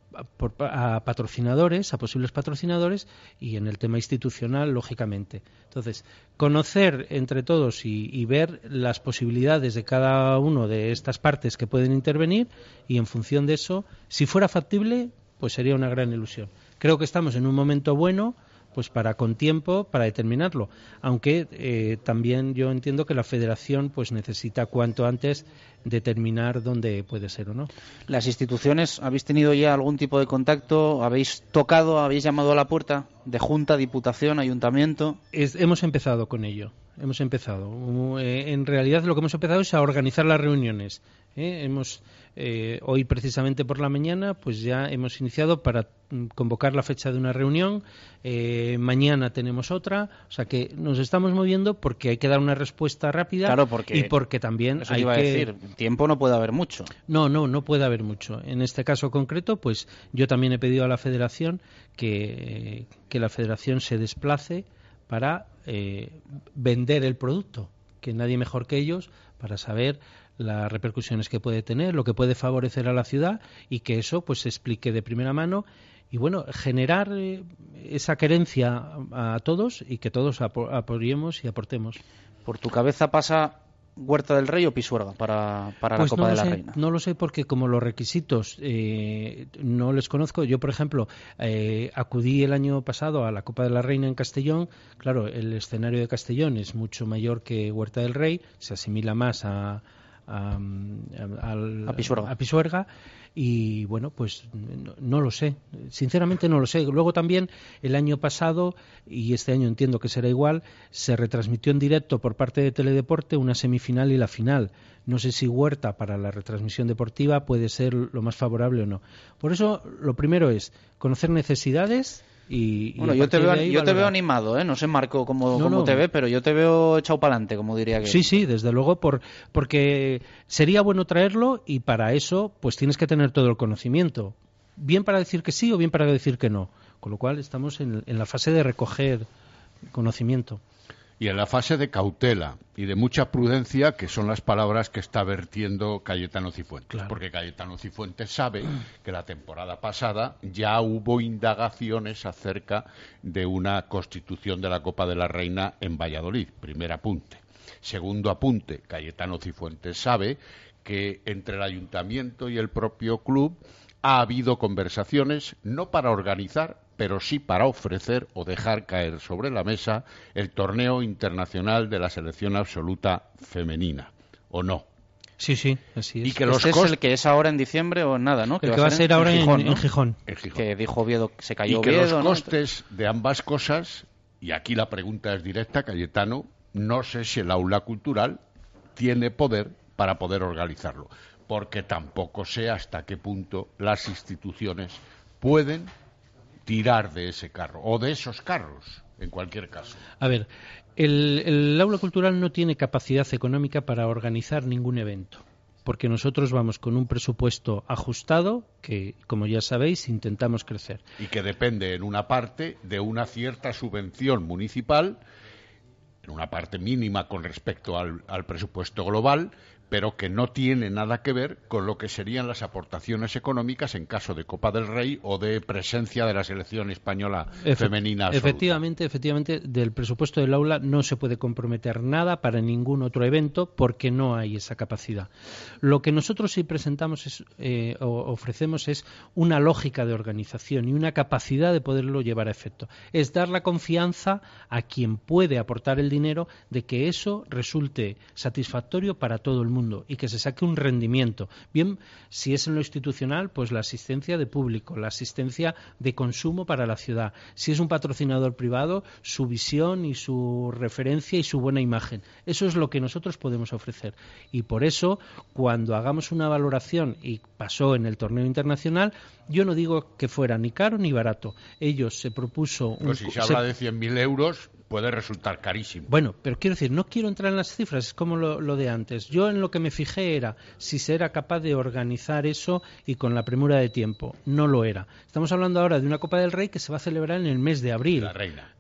a patrocinadores, a posibles patrocinadores, y en el tema institucional, lógicamente. Entonces, conocer entre todos y ver las posibilidades de cada uno de estas partes que pueden intervenir, y en función de eso, si fuera factible, pues sería una gran ilusión. Creo que estamos en un momento bueno, pues con tiempo para determinarlo, aunque también yo entiendo que la Federación pues necesita cuanto antes determinar dónde puede ser o no. ¿Las instituciones habéis tenido ya algún tipo de contacto? ¿Habéis llamado a la puerta de Junta, Diputación, Ayuntamiento? Hemos empezado con ello. En realidad lo que hemos empezado es a organizar las reuniones. Hoy precisamente por la mañana pues ya hemos iniciado para convocar la fecha de una reunión. Mañana tenemos otra, o sea que nos estamos moviendo porque hay que dar una respuesta rápida. Claro, y porque también eso hay que decir, tiempo no puede haber mucho. No puede haber mucho. En este caso concreto, pues yo también he pedido a la Federación que la Federación se desplace para vender el producto, que nadie mejor que ellos para saber las repercusiones que puede tener, lo que puede favorecer a la ciudad, y que eso pues se explique de primera mano y bueno, generar esa querencia a todos y que todos apoyemos y aportemos. ¿Por tu cabeza pasa Huerta del Rey o Pisuerga para la Copa de la Reina? No lo sé, porque como los requisitos no les conozco. Yo, por ejemplo, acudí el año pasado a la Copa de la Reina en Castellón. Claro, el escenario de Castellón es mucho mayor que Huerta del Rey, se asimila más a Pisuerga, y bueno, pues no lo sé, sinceramente no lo sé. Luego también el año pasado, y este año entiendo que será igual, se retransmitió en directo por parte de Teledeporte una semifinal y la final. No sé si Huerta para la retransmisión deportiva puede ser lo más favorable o no. Por eso lo primero es conocer necesidades. Bueno, yo te veo animado, no sé, Marco, cómo te ve, pero yo te veo echado para adelante, como diría que. Sí, desde luego, porque sería bueno traerlo, y para eso pues tienes que tener todo el conocimiento, bien para decir que sí o bien para decir que no, con lo cual estamos en la fase de recoger conocimiento. Y en la fase de cautela y de mucha prudencia, que son las palabras que está vertiendo Cayetano Cifuentes. Claro. Porque Cayetano Cifuentes sabe que la temporada pasada ya hubo indagaciones acerca de una constitución de la Copa de la Reina en Valladolid. Primer apunte. Segundo apunte, Cayetano Cifuentes sabe que entre el ayuntamiento y el propio club ha habido conversaciones, no para organizar, pero sí para ofrecer o dejar caer sobre la mesa el torneo internacional de la selección absoluta femenina, ¿o no? Sí, así es. Y que es el que es ahora en diciembre o nada, ¿no? El que va a ser ahora en Gijón. Que dijo Oviedo, se cayó Oviedo. Y que Oviedo, los costes de ambas cosas, y aquí la pregunta es directa, Cayetano, no sé si el aula cultural tiene poder para poder organizarlo, porque tampoco sé hasta qué punto las instituciones pueden tirar de ese carro, o de esos carros, en cualquier caso. A ver, el aula cultural no tiene capacidad económica para organizar ningún evento, porque nosotros vamos con un presupuesto ajustado que, como ya sabéis, intentamos crecer. Y que depende en una parte de una cierta subvención municipal, en una parte mínima con respecto al presupuesto global, pero que no tiene nada que ver con lo que serían las aportaciones económicas en caso de Copa del Rey o de presencia de la selección española femenina absoluta. Efectivamente, del presupuesto del aula no se puede comprometer nada para ningún otro evento porque no hay esa capacidad. Lo que nosotros sí presentamos ofrecemos es una lógica de organización y una capacidad de poderlo llevar a efecto. Es dar la confianza a quien puede aportar el dinero de que eso resulte satisfactorio para todo el mundo y que se saque un rendimiento. Bien, si es en lo institucional, pues la asistencia de público, la asistencia de consumo para la ciudad. Si es un patrocinador privado, su visión y su referencia y su buena imagen. Eso es lo que nosotros podemos ofrecer. Y por eso, cuando hagamos una valoración, y pasó en el torneo internacional, yo no digo que fuera ni caro ni barato. Ellos se propuso... Pues si se habla de 100.000 euros... puede resultar carísimo. Bueno, pero quiero decir, no quiero entrar en las cifras, es como lo de antes. Yo en lo que me fijé era si se era capaz de organizar eso y con la premura de tiempo. No lo era. Estamos hablando ahora de una Copa del Rey que se va a celebrar en el mes de abril. La Reina.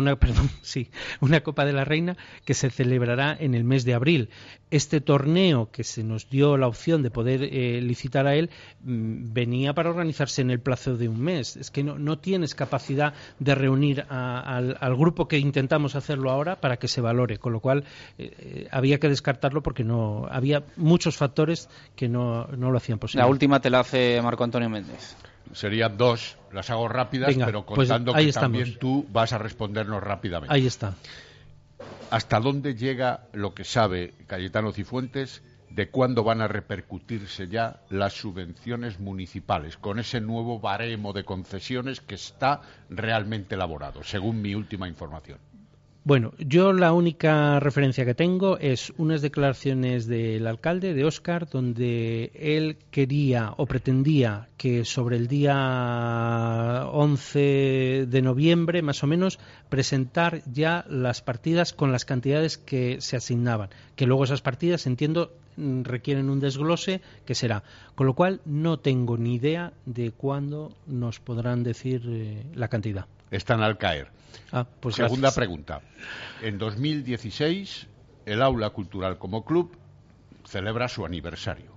Una Copa de la Reina que se celebrará en el mes de abril. Este torneo que se nos dio la opción de poder licitar a él venía para organizarse en el plazo de un mes. Es que no tienes capacidad de reunir al grupo que intentamos hacerlo ahora para que se valore, con lo cual había que descartarlo porque no había muchos factores que no lo hacían posible. La última te la hace Marco Antonio Méndez. Serían dos, las hago rápidas, venga, pero contando pues que estamos. también tú vas a respondernos rápidamente. Ahí está. ¿Hasta dónde llega lo que sabe Cayetano Cifuentes de cuándo van a repercutirse ya las subvenciones municipales con ese nuevo baremo de concesiones que está realmente elaborado, según mi última información? Bueno, yo la única referencia que tengo es unas declaraciones del alcalde, de Óscar, donde él quería o pretendía que sobre el día 11 de noviembre, más o menos, presentar ya las partidas con las cantidades que se asignaban. Que luego esas partidas, entiendo, requieren un desglose que será. Con lo cual, no tengo ni idea de cuándo nos podrán decir la cantidad. Están al caer. Pues segunda gracias. pregunta. En 2016, el Aula Cultural como club celebra su aniversario.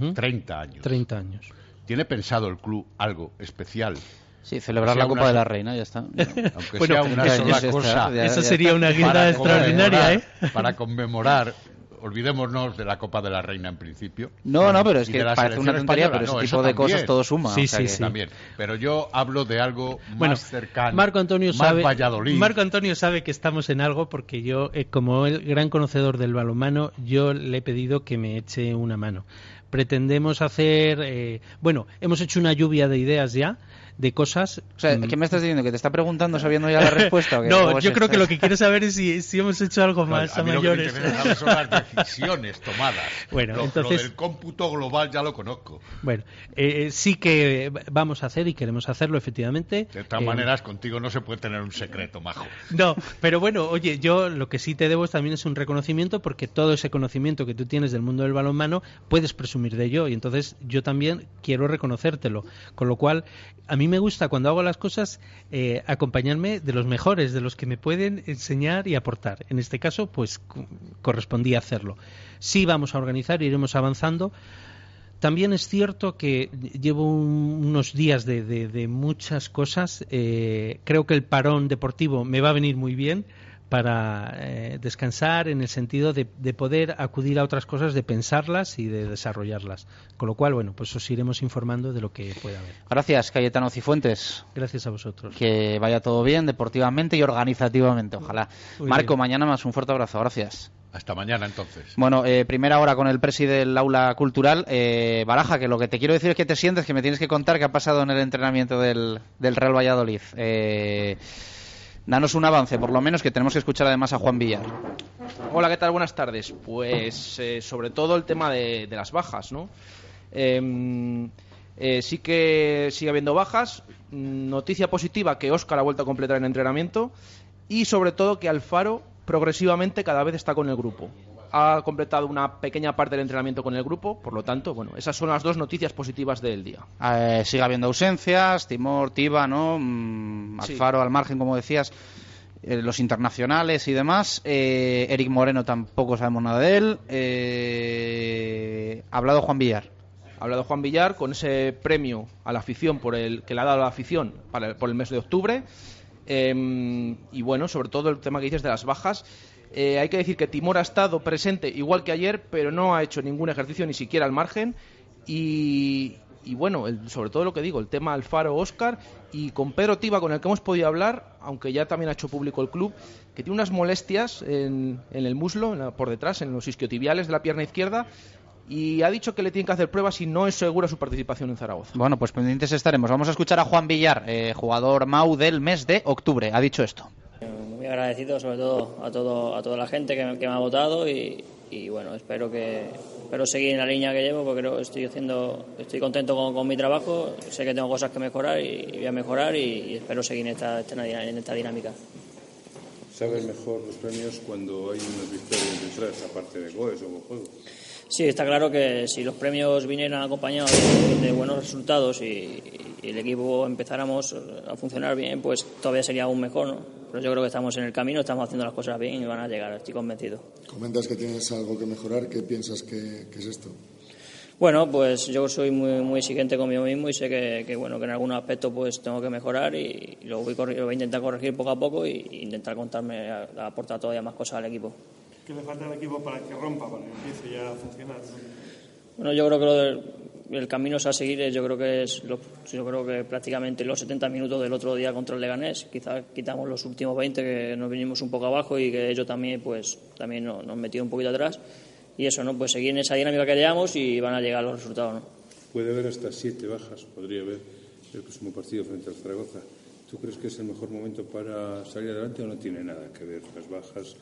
30 años. 30 años. ¿Tiene pensado el club algo especial? Sí, celebrar la Copa de la Reina, ya está. Aunque sea una sola cosa. Eso sería una guinda extraordinaria, ¿eh? Para conmemorar... Olvidémonos de la Copa de la Reina en principio. No, pero es que parece una tontería, pero ese tipo de cosas todo suma. Sí, también. Pero yo hablo de algo más cercano, Marco Antonio más Valladolid. Marco Antonio sabe que estamos en algo porque yo, como el gran conocedor del balonmano, yo le he pedido que me eche una mano. Pretendemos hacer... hemos hecho una lluvia de ideas ya, de cosas... O sea, ¿qué me estás diciendo? ¿Que te está preguando sabiendo ya la respuesta? ¿O qué? No, yo creo que lo que quiere saber es si hemos hecho algo más a mayores. Lo que me interesa son las decisiones tomadas. Bueno, lo del cómputo global ya lo conozco. Bueno, sí que vamos a hacer y queremos hacerlo, efectivamente. De todas maneras, contigo no se puede tener un secreto, majo. No, pero bueno, oye, yo lo que sí te debo también es un reconocimiento porque todo ese conocimiento que tú tienes del mundo del balonmano puedes presumir de ello y entonces yo también quiero reconocértelo. Con lo cual, a mí me gusta cuando hago las cosas acompañarme de los mejores, de los que me pueden enseñar y aportar. En este caso, pues correspondía hacerlo. Sí vamos a organizar, iremos avanzando. También es cierto que llevo unos días de muchas cosas. Creo que el parón deportivo me va a venir muy bien para descansar en el sentido de poder acudir a otras cosas, de pensarlas y de desarrollarlas. Con lo cual, bueno, pues os iremos informando de lo que pueda haber. Gracias, Cayetano Cifuentes. Gracias a vosotros. Que vaya todo bien deportivamente y organizativamente, ojalá. Muy Marco, bien. Mañana más, un fuerte abrazo, gracias. Hasta mañana, entonces. Bueno, primera hora con el preside del Aula Cultural. Baraja, que lo que te quiero decir es que te sientes, que me tienes que contar qué ha pasado en el entrenamiento del Real Valladolid. Danos un avance, por lo menos, que tenemos que escuchar además a Juan Villar. Hola, ¿qué tal? Buenas tardes. Pues sobre todo el tema de las bajas, ¿no? Sí que sigue habiendo bajas. Noticia positiva que Óscar ha vuelto a completar el entrenamiento y sobre todo que Alfaro progresivamente cada vez está con el grupo. ha completado una pequeña parte del entrenamiento con el grupo, por lo tanto, bueno, esas son las dos noticias positivas del día. Sigue habiendo ausencias, Timor, Tiba, ¿no? Alfaro al margen, como decías, los internacionales y demás. Eric Moreno tampoco sabemos nada de él. Ha hablado Juan Villar. Ha hablado Juan Villar con ese premio a la afición que le ha dado a la afición por el mes de octubre. Y bueno, sobre todo el tema que dices de las bajas. Hay que decir que Timor ha estado presente igual que ayer, pero no ha hecho ningún ejercicio, ni siquiera al margen. Y bueno, sobre todo lo que digo, el tema Alfaro, Óscar, y con Pedro Tiba, con el que hemos podido hablar, aunque ya también ha hecho público el club, que tiene unas molestias en el muslo, por detrás, en los isquiotibiales de la pierna izquierda, y ha dicho que le tienen que hacer pruebas y no es segura su participación en Zaragoza. Bueno, pues pendientes estaremos. Vamos a escuchar a Juan Villar, jugador MAU del mes de octubre. Ha dicho esto. Muy agradecido, sobre todo a toda la gente que me ha votado y bueno, espero seguir en la línea que llevo, porque creo que estoy contento con mi trabajo. Sé que tengo cosas que mejorar y voy a mejorar y espero seguir en esta dinámica. ¿Sabes mejor los premios cuando hay unas victorias detrás, aparte de goles o juegos? Sí, está claro que si los premios vinieran acompañados de buenos resultados y el equipo empezáramos a funcionar bien, pues todavía sería aún mejor, ¿no? Pero yo creo que estamos en el camino, estamos haciendo las cosas bien y van a llegar, estoy convencido. Comentas que tienes algo que mejorar, ¿qué piensas que es esto? Bueno, pues yo soy muy exigente conmigo mismo y sé que bueno, que en algún aspecto pues tengo que mejorar y lo voy a intentar corregir poco a poco e intentar aportar todavía más cosas al equipo. ¿Qué le falta al equipo para que rompa, para que empiece ya a funcionar? Bueno, yo creo que el camino a seguir yo creo que prácticamente los 70 minutos del otro día contra el Leganés. Quizás quitamos los últimos 20 que nos vinimos un poco abajo y que ellos también nos metió un poquito atrás. Y eso, ¿no? Pues seguir en esa dinámica que llevamos y van a llegar los resultados, ¿no? Puede haber hasta 7 bajas, podría haber el próximo partido frente al Zaragoza. ¿Tú crees que es el mejor momento para salir adelante o no tiene nada que ver las bajas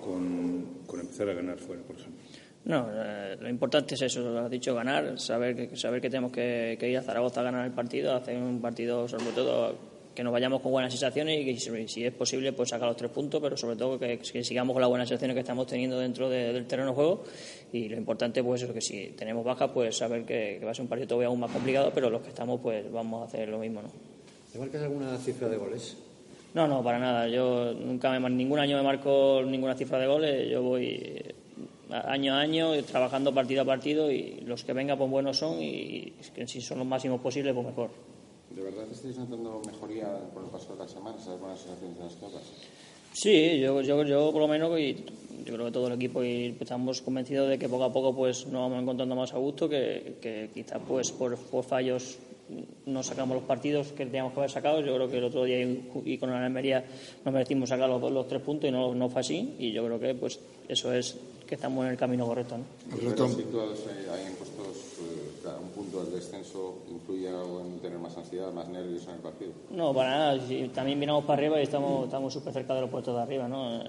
con empezar a ganar fuera, por ejemplo? No, lo importante es eso, lo has dicho, ganar, saber que tenemos que ir a Zaragoza a ganar el partido, hacer un partido sobre todo que nos vayamos con buenas sensaciones y que si es posible pues sacar los 3 puntos, pero sobre todo que sigamos con las buenas sensaciones que estamos teniendo dentro del terreno de juego. Y lo importante pues es que si tenemos bajas pues saber que va a ser un partido todavía aún más complicado, pero los que estamos pues vamos a hacer lo mismo, ¿no? ¿Te marcas alguna cifra de goles? No, para nada. Yo ningún año me marco ninguna cifra de goles. Yo voy año a año trabajando partido a partido y los que vengan pues buenos son y que si son los máximos posibles pues mejor. ¿De verdad estáis notando mejoría por el paso de las semanas, esas buenas sensaciones en las tocas? Sí, yo por lo menos y yo creo que todo el equipo estamos convencidos de que poco a poco pues nos vamos encontrando más a gusto, que quizás pues por fallos no sacamos los partidos que teníamos que haber sacado. Yo creo que el otro día y con la Almería nos merecimos sacar los 3 puntos y no fue así, y yo creo que pues eso es que estamos en el camino correcto, ¿no? Los situados ahí en puestos un punto del descenso influye algo en tener más ansiedad, más nervios en el partido. No, para nada. También miramos para arriba y estamos súper cerca de los puestos de arriba, ¿no?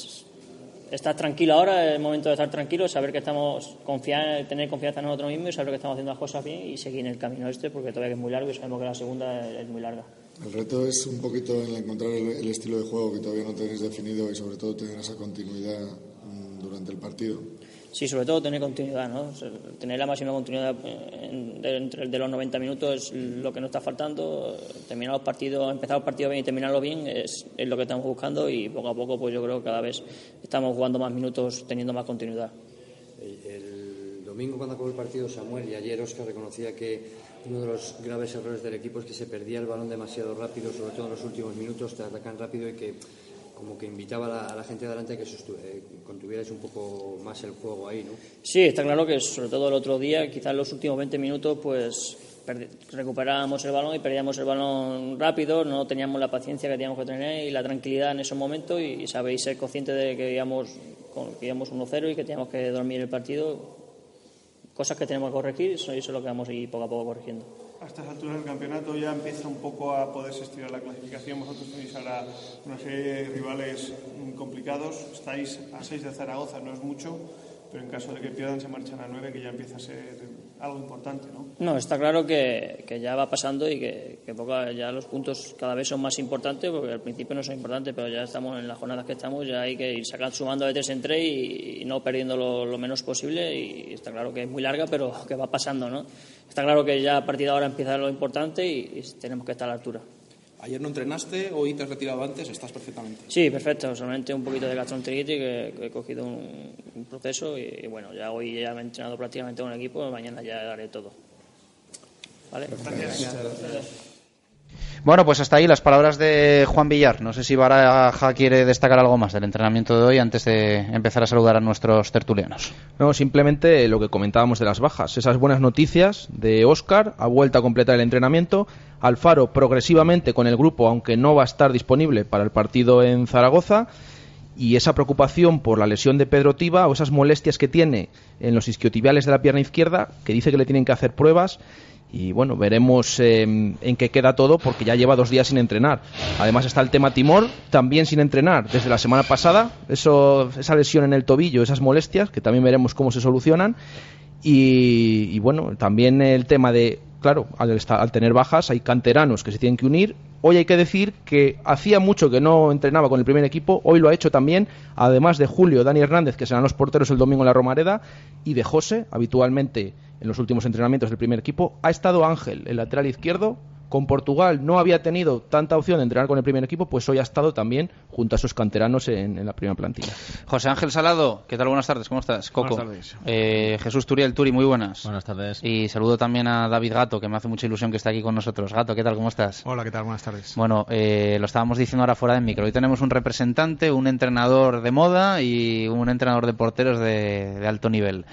Estar tranquilo ahora, es el momento de estar tranquilo, saber que estamos tener confianza en nosotros mismos y saber que estamos haciendo las cosas bien y seguir en el camino porque todavía es muy largo y sabemos que la segunda es muy larga. El reto es un poquito en encontrar el estilo de juego que todavía no tenéis definido y sobre todo tener esa continuidad durante el partido. Sí, sobre todo tener continuidad, ¿no? Tener la máxima continuidad de los 90 minutos es lo que nos está faltando. Empezar los partidos bien y terminarlos bien es lo que estamos buscando y poco a poco pues yo creo que cada vez estamos jugando más minutos, teniendo más continuidad. El domingo cuando acabó el partido, Samuel, y ayer Óscar reconocía que uno de los graves errores del equipo es que se perdía el balón demasiado rápido, sobre todo en los últimos minutos, te atacan rápido y que como que invitaba a la gente de adelante que contuvierais un poco más el juego ahí, ¿no? Sí, está claro que sobre todo el otro día, quizás en los últimos 20 minutos, pues recuperábamos el balón y perdíamos el balón rápido, no teníamos la paciencia que teníamos que tener y la tranquilidad en esos momentos y sabéis ser conscientes de que íbamos 1-0 y que teníamos que dormir el partido. Cosas que tenemos que corregir, eso es lo que vamos a ir poco a poco corrigiendo. A estas alturas del campeonato ya empieza un poco a poderse estirar la clasificación. Vosotros tenéis ahora una serie de rivales complicados. Estáis a 6 de Zaragoza, no es mucho, pero en caso de que pierdan se marchan a 9, que ya empieza a algo importante, ¿no? No, está claro que ya va pasando y que ya los puntos cada vez son más importantes, porque al principio no son importantes, pero ya estamos en las jornadas que estamos, ya hay que ir sumando de 3 en 3 y no perdiendo lo menos posible, y está claro que es muy larga, pero que va pasando, ¿no? Está claro que ya a partir de ahora empieza lo importante y tenemos que estar a la altura. Ayer no entrenaste, hoy te has retirado antes, estás perfectamente. Sí, perfecto, solamente un poquito de gastroenteritis que he cogido un proceso y bueno, ya hoy ya me he entrenado prácticamente con el equipo, mañana ya haré todo. ¿Vale? Gracias. Bueno, pues hasta ahí las palabras de Juan Villar. No sé si Baraja quiere destacar algo más del entrenamiento de hoy antes de empezar a saludar a nuestros tertulianos. No, simplemente lo que comentábamos de las bajas. Esas buenas noticias de Óscar, ha vuelto a completar el entrenamiento. Alfaro progresivamente con el grupo, aunque no va a estar disponible para el partido en Zaragoza. Y esa preocupación por la lesión de Pedro Tiba o esas molestias que tiene en los isquiotibiales de la pierna izquierda, que dice que le tienen que hacer pruebas. Y bueno, veremos en qué queda todo, porque ya lleva 2 días sin entrenar. Además está el tema Timor, también sin entrenar desde la semana pasada. Esa lesión en el tobillo, esas molestias, que también veremos cómo se solucionan. Y bueno, también el tema de, claro, al tener bajas hay canteranos que se tienen que unir. Hoy hay que decir que hacía mucho que no entrenaba con el primer equipo, hoy lo ha hecho también, además de Julio, Dani Hernández, que serán los porteros el domingo en la Romareda, y de José, habitualmente en los últimos entrenamientos del primer equipo. Ha estado Ángel, el lateral izquierdo. Con Portugal no había tenido tanta opción de entrenar con el primer equipo, pues hoy ha estado también junto a esos canteranos en la primera plantilla. José Ángel Salado, ¿qué tal? Buenas tardes, ¿cómo estás? Coco. Buenas tardes. Jesús Turiel, Turi, muy buenas. Buenas tardes. Y saludo también a David Gato, que me hace mucha ilusión que esté aquí con nosotros. Gato, ¿qué tal? ¿Cómo estás? Hola, ¿qué tal? Buenas tardes. Bueno, lo estábamos diciendo ahora fuera de micro. Hoy tenemos un representante, un entrenador de moda y un entrenador de porteros de alto nivel.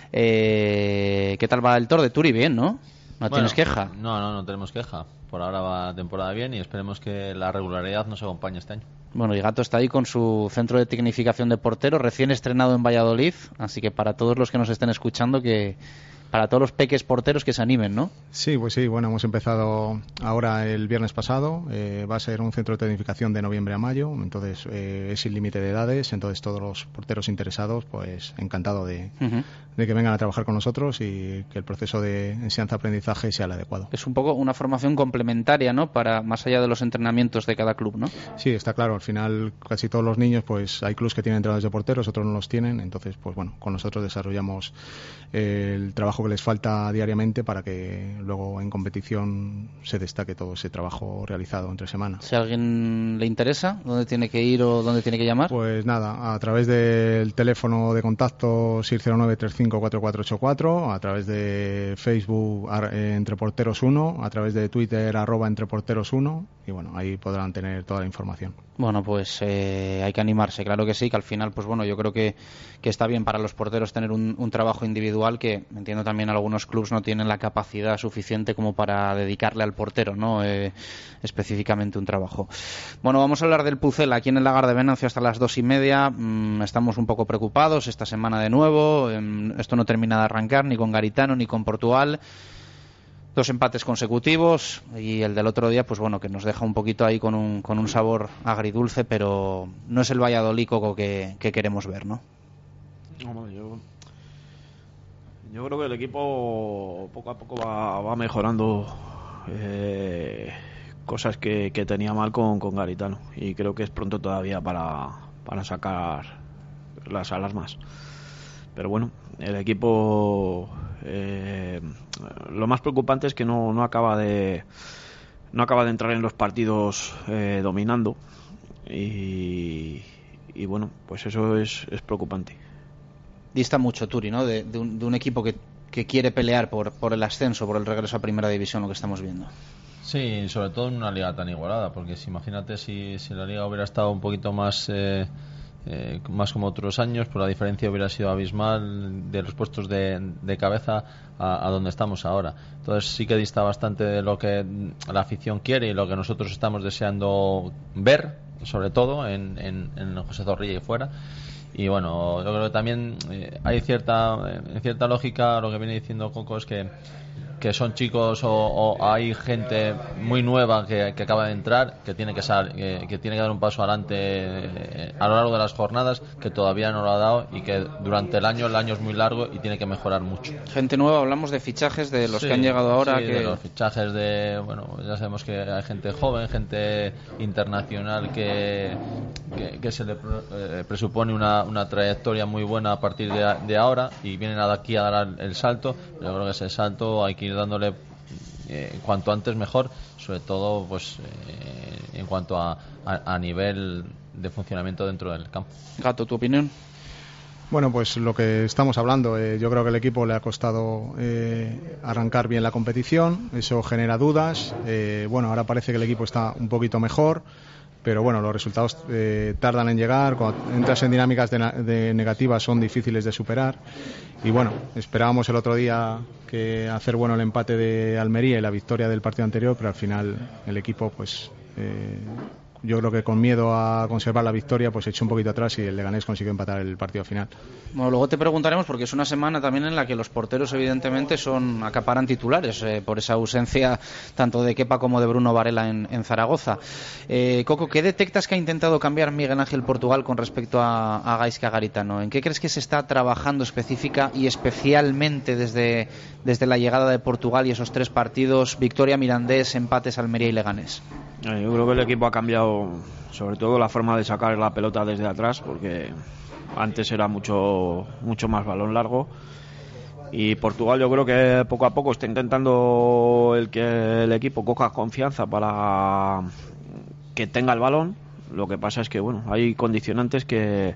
¿Qué tal va el Tor de Turi? Bien, ¿no? ¿No tienes queja? No tenemos queja. Por ahora va la temporada bien y esperemos que la regularidad nos acompañe este año. Bueno, y Gato está ahí con su centro de tecnificación de porteros, recién estrenado en Valladolid, así que para todos los que nos estén escuchando, para todos los peques porteros que se animen, ¿no? Sí, pues sí, bueno, hemos empezado ahora el viernes pasado, va a ser un centro de tecnificación de noviembre a mayo, entonces es sin límite de edades, entonces todos los porteros interesados, pues encantado de que vengan a trabajar con nosotros y que el proceso de enseñanza-aprendizaje sea el adecuado. Es un poco una formación complementaria, ¿no?, para más allá de los entrenamientos de cada club, ¿no? Sí, está claro, al final casi todos los niños, pues hay clubs que tienen entrenadores de porteros, otros no los tienen, entonces, pues bueno, con nosotros desarrollamos el trabajo que les falta diariamente para que luego en competición se destaque todo ese trabajo realizado entre semana. Si a alguien le interesa, ¿dónde tiene que ir o dónde tiene que llamar? Pues nada, a través del teléfono de contacto 609-354484, a través de Facebook Entreporteros1, a través de Twitter @Entreporteros1 y bueno, ahí podrán tener toda la información. Bueno, pues hay que animarse, claro que sí, que al final, pues bueno, yo creo que está bien para los porteros tener un trabajo individual, que entiendo también algunos clubs no tienen la capacidad suficiente como para dedicarle al portero, ¿no? Específicamente un trabajo. Bueno, vamos a hablar del Pucela aquí en el Lagar de Venancio hasta las 2:30. Estamos un poco preocupados esta semana de nuevo. Esto no termina de arrancar ni con Garitano ni con Portugal. 2 empates consecutivos y el del otro día, pues bueno, que nos deja un poquito ahí con un sabor agridulce, pero no es el Valladolid, Coco, que queremos ver, ¿no? Yo creo que el equipo poco a poco va mejorando cosas que tenía mal con Garitano, y creo que es pronto todavía para sacar las alarmas. Pero bueno, el equipo lo más preocupante es que no acaba de entrar en los partidos dominando, y bueno, pues eso es preocupante. Dista mucho Turi, ¿no?, de un equipo que quiere pelear por el ascenso, por el regreso a Primera División, lo que estamos viendo. Sí, sobre todo en una liga tan igualada, porque imagínate si la liga hubiera estado un poquito más como otros años, pues la diferencia hubiera sido abismal de los puestos de cabeza a donde estamos ahora. Entonces sí que dista bastante de lo que la afición quiere y lo que nosotros estamos deseando ver, sobre todo en José Zorrilla y fuera. Y bueno, yo creo que también hay cierta lógica. Lo que viene diciendo Coco es que que son chicos o hay gente muy nueva que acaba de entrar, que tiene que tiene que dar un paso adelante a lo largo de las jornadas, que todavía no lo ha dado, y que durante el año es muy largo y tiene que mejorar mucho. Gente nueva, hablamos de fichajes de los que han llegado ahora. Sí, de los fichajes ya sabemos que hay gente joven, gente internacional que se le presupone una trayectoria muy buena a partir de ahora, y vienen aquí a dar el salto. Yo creo que ese salto hay que ir dándole cuanto antes mejor, sobre todo pues en cuanto a nivel de funcionamiento dentro del campo. Gato, ¿tu opinión? Bueno, pues lo que estamos hablando, yo creo que el equipo le ha costado arrancar bien la competición, eso genera dudas. Bueno, ahora parece que el equipo está un poquito mejor, pero bueno, los resultados tardan en llegar. Cuando entras en dinámicas de negativas son difíciles de superar, y bueno, esperábamos el otro día que hacer bueno el empate de Almería y la victoria del partido anterior, pero al final el equipo pues yo creo que con miedo a conservar la victoria pues echó un poquito atrás, y el Leganés consiguió empatar el partido final. Bueno, luego te preguntaremos, porque es una semana también en la que los porteros evidentemente acaparan titulares por esa ausencia tanto de Kepa como de Bruno Varela en Zaragoza. Coco, ¿qué detectas que ha intentado cambiar Miguel Ángel Portugal con respecto a Gaizka Garitano? ¿En qué crees que se está trabajando específica y especialmente desde la llegada de Portugal y esos 3 partidos, victoria, Mirandés, empates, Almería y Leganés? Yo creo que el equipo ha cambiado sobre todo la forma de sacar la pelota desde atrás, porque antes era mucho más balón largo, y Portugal yo creo que poco a poco está intentando que el equipo coja confianza para que tenga el balón. Lo que pasa es que bueno, hay condicionantes que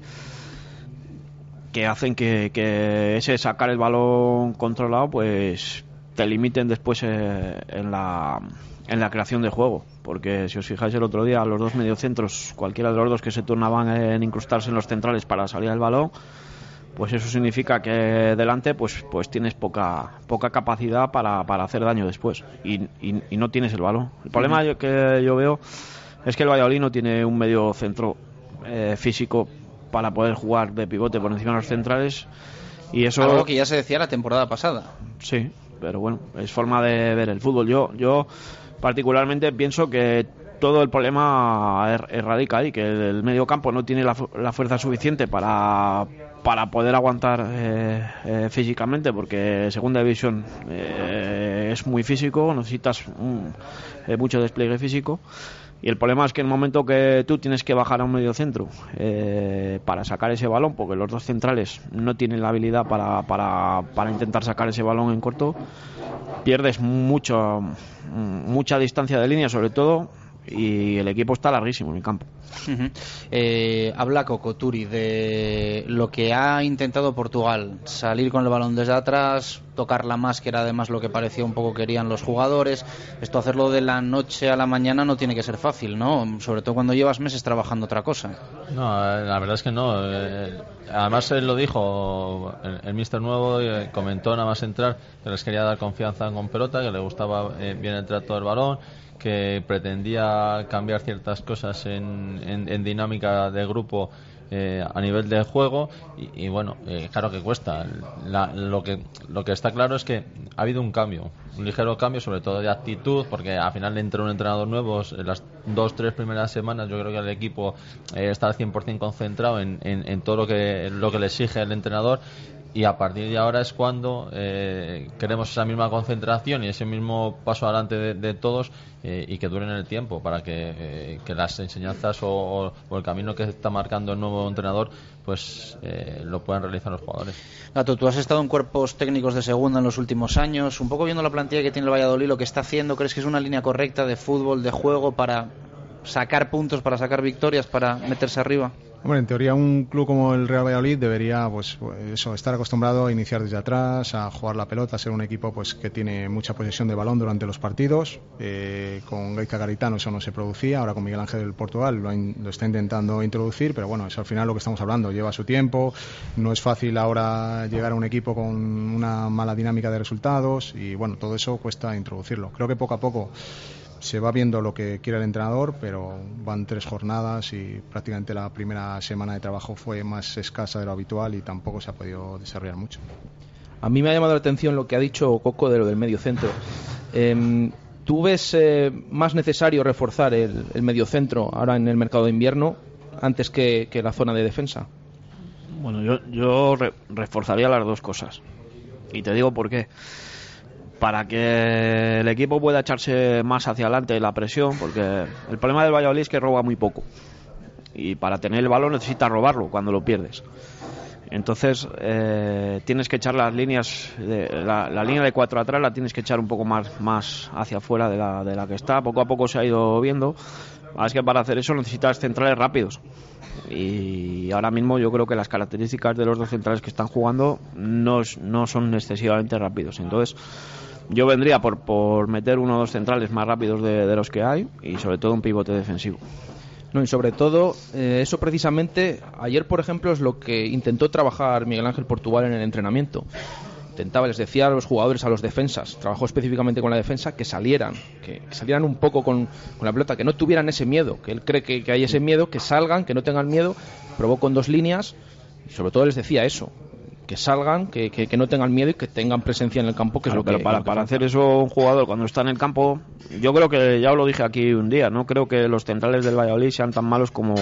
hacen que ese sacar el balón controlado pues te limiten después en la creación de juego, porque si os fijáis el otro día, los 2 mediocentros, cualquiera de los 2 que se turnaban en incrustarse en los centrales para salir del balón, pues eso significa que delante pues tienes poca capacidad para hacer daño después, y no tienes el balón. El problema que yo veo es que el Valladolid no tiene un medio centro físico para poder jugar de pivote por encima de los centrales, y eso algo que ya se decía la temporada pasada. Sí, pero bueno, es forma de ver el fútbol. Yo particularmente pienso que todo el problema radica ahí, que el medio campo no tiene la fuerza suficiente para poder aguantar físicamente, porque segunda división es muy físico, necesitas mucho despliegue físico, y el problema es que en el momento que tú tienes que bajar a un medio centro para sacar ese balón, porque los 2 centrales no tienen la habilidad para intentar sacar ese balón en corto, pierdes mucha distancia de línea sobre todo, y el equipo está larguísimo en el campo. Habla Coco Turi de lo que ha intentado Portugal, salir con el balón desde atrás, tocarla más, que era además lo que parecía un poco querían los jugadores. Esto, hacerlo de la noche a la mañana no tiene que ser fácil, ¿no? Sobre todo cuando llevas meses trabajando otra cosa. No, la verdad es que no. Además él lo dijo, el míster nuevo comentó nada más entrar que les quería dar confianza con pelota, que le gustaba bien el trato del balón, que pretendía cambiar ciertas cosas en dinámica de grupo a nivel de juego, y bueno, claro que cuesta. Lo que está claro es que ha habido un ligero cambio, sobre todo de actitud, porque al final entra un entrenador nuevo. En las 2-3 primeras semanas yo creo que el equipo está al 100% concentrado en todo lo que le exige el entrenador, y a partir de ahora es cuando queremos esa misma concentración y ese mismo paso adelante de todos, y que duren el tiempo, para que las enseñanzas o el camino que está marcando el nuevo entrenador pues lo puedan realizar los jugadores. Gato, tú has estado en cuerpos técnicos de segunda en los últimos años, un poco viendo la plantilla que tiene el Valladolid, lo que está haciendo, ¿crees que es una línea correcta de fútbol, de juego, para sacar puntos, para sacar victorias, para meterse arriba? Hombre, en teoría un club como el Real Valladolid debería pues estar acostumbrado a iniciar desde atrás, a jugar la pelota, a ser un equipo pues que tiene mucha posesión de balón durante los partidos. Con Gaizka Garitano eso no se producía, ahora con Miguel Ángel del Portugal lo está intentando introducir, pero bueno, es al final lo que estamos hablando, lleva su tiempo, no es fácil ahora llegar a un equipo con una mala dinámica de resultados, y bueno, todo eso cuesta introducirlo. Creo que poco a poco se va viendo lo que quiere el entrenador, pero van 3 jornadas y prácticamente la primera semana de trabajo fue más escasa de lo habitual y tampoco se ha podido desarrollar mucho. A mí me ha llamado la atención lo que ha dicho Coco de lo del medio centro. ¿Tú ves más necesario reforzar el medio centro ahora en el mercado de invierno antes que la zona de defensa? Bueno, yo reforzaría las dos cosas. Y te digo por qué. Para que el equipo pueda echarse más hacia adelante la presión, porque el problema del Valladolid es que roba muy poco. Y para tener el balón necesitas robarlo cuando lo pierdes. Entonces tienes que echar las líneas, la línea de 4 atrás la tienes que echar un poco más hacia afuera de la que está. Poco a poco se ha ido viendo. Es que para hacer eso necesitas centrales rápidos. Y ahora mismo yo creo que las características de los dos centrales que están jugando no son excesivamente rápidos. Entonces yo vendría por meter 1 o 2 centrales más rápidos de los que hay, y sobre todo un pivote defensivo. No, y sobre todo, eso precisamente, ayer por ejemplo es lo que intentó trabajar Miguel Ángel Portugal en el entrenamiento. Les decía a los jugadores, a los defensas, trabajó específicamente con la defensa, que salieran un poco con la pelota, que no tuvieran ese miedo, que él cree que hay ese miedo, que salgan, que no tengan miedo, probó con 2 líneas, y sobre todo les decía eso, que salgan, que no tengan miedo y que tengan presencia en el campo, que claro, es lo que... Pero para hacer eso un jugador cuando está en el campo, yo creo que, ya os lo dije aquí un día, no creo que los centrales del Valladolid sean tan malos como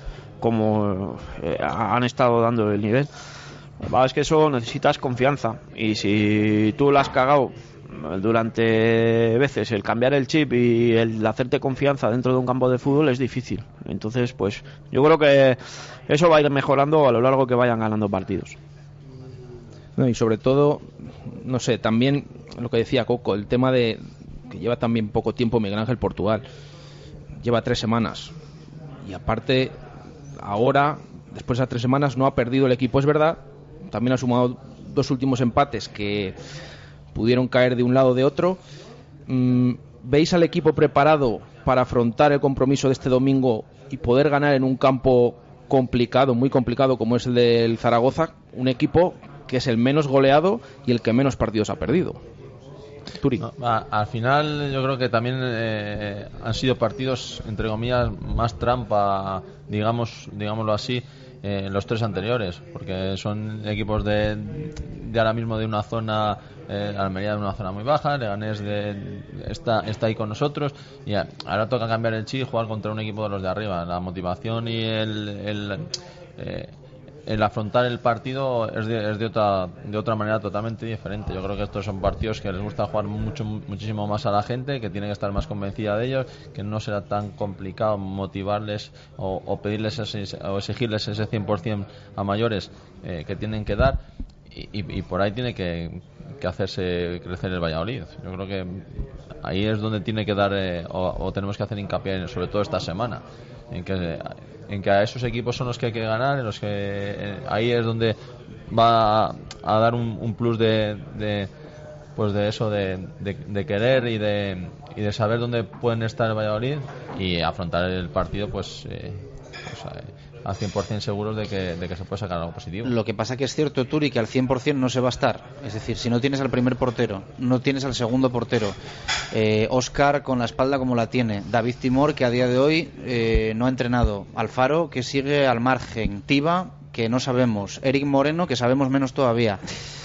han estado dando el nivel. Es que eso necesitas confianza, y si tú la has cagado durante veces, el cambiar el chip y el hacerte confianza dentro de un campo de fútbol es difícil. Entonces pues yo creo que eso va a ir mejorando a lo largo que vayan ganando partidos. No, y sobre todo, no sé, también lo que decía Coco, el tema de que lleva también poco tiempo Miguel Ángel Portugal, lleva 3 semanas, y aparte ahora, después de esas 3 semanas, no ha perdido el equipo, es verdad. También ha sumado 2 últimos empates que pudieron caer de un lado o de otro. ¿Veis al equipo preparado para afrontar el compromiso de este domingo y poder ganar en un campo complicado, muy complicado, como es el del Zaragoza? Un equipo que es el menos goleado y el que menos partidos ha perdido. Turi. No, al final yo creo que también han sido partidos, entre comillas, más trampa, digámoslo así, los 3 anteriores, porque son equipos de ahora mismo de una zona, Almería de una zona muy baja, Leganés está ahí con nosotros, y ahora toca cambiar el chip y jugar contra un equipo de los de arriba. La motivación y el afrontar el partido es de otra manera totalmente diferente. Yo creo que estos son partidos que les gusta jugar muchísimo más a la gente, que tiene que estar más convencida de ellos, que no será tan complicado motivarles o pedirles o exigirles ese 100% a mayores que tienen que dar, y por ahí tiene que hacerse crecer el Valladolid. Yo creo que ahí es donde tiene que dar o tenemos que hacer hincapié, sobre todo esta semana, en que a esos equipos son los que hay que ganar, en los que ahí es donde va a dar un plus de eso, de querer y de saber dónde pueden estar el Valladolid, y afrontar el partido al 100% seguros de que se puede sacar algo positivo. Lo que pasa que es cierto, Turi, que al 100% no se va a estar. Es decir, si no tienes al primer portero, no tienes al segundo portero, Óscar con la espalda como la tiene, David Timor, que a día de hoy no ha entrenado, Alfaro, que sigue al margen, Tiba, que no sabemos, Eric Moreno, que sabemos menos todavía.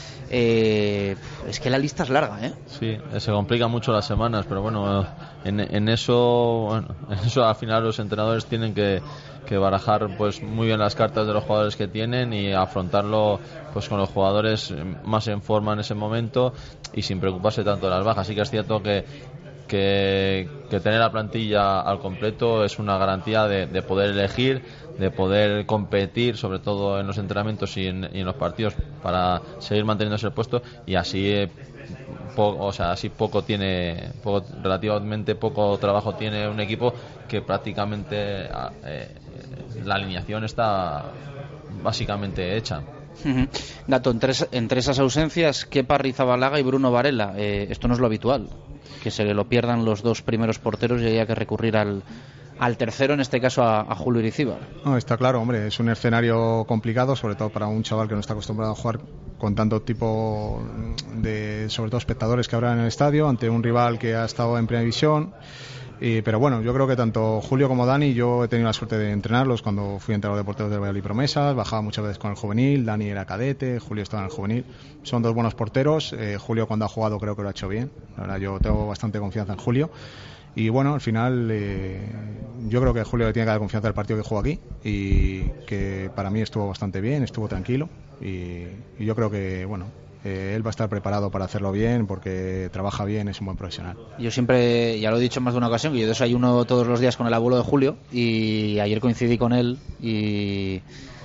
Es que la lista es larga, ¿eh? Sí, se complican mucho las semanas, pero bueno, en eso al final los entrenadores tienen que barajar pues muy bien las cartas de los jugadores que tienen y afrontarlo pues con los jugadores más en forma en ese momento y sin preocuparse tanto de las bajas. Sí que es cierto que tener la plantilla al completo es una garantía de poder elegir, de poder competir, sobre todo en los entrenamientos y en los partidos, para seguir manteniéndose el puesto, y así relativamente poco trabajo tiene un equipo que prácticamente la alineación está básicamente hecha. Gato, entre esas ausencias, Kepa Arrizabalaga y Bruno Varela, esto no es lo habitual, que se lo pierdan los 2 primeros porteros y haya que recurrir al tercero, en este caso a Julio Irizíbar. No, está claro, hombre, es un escenario complicado, sobre todo para un chaval que no está acostumbrado a jugar con tanto tipo de, sobre todo, espectadores que habrá en el estadio, ante un rival que ha estado en primera división. Pero bueno, yo creo que tanto Julio como Dani, yo he tenido la suerte de entrenarlos cuando fui entrenador de porteros del Valladolid Promesas, bajaba muchas veces con el juvenil, Dani era cadete, Julio estaba en el juvenil. Son dos buenos porteros, Julio cuando ha jugado creo que lo ha hecho bien, la verdad yo tengo bastante confianza en Julio. Y bueno, al final yo creo que Julio le tiene que dar confianza al partido que juega aquí y que para mí estuvo bastante bien, estuvo tranquilo y yo creo que bueno, él va a estar preparado para hacerlo bien porque trabaja bien, es un buen profesional. Yo siempre, ya lo he dicho en más de una ocasión, que yo desayuno todos los días con el abuelo de Julio y ayer coincidí con él y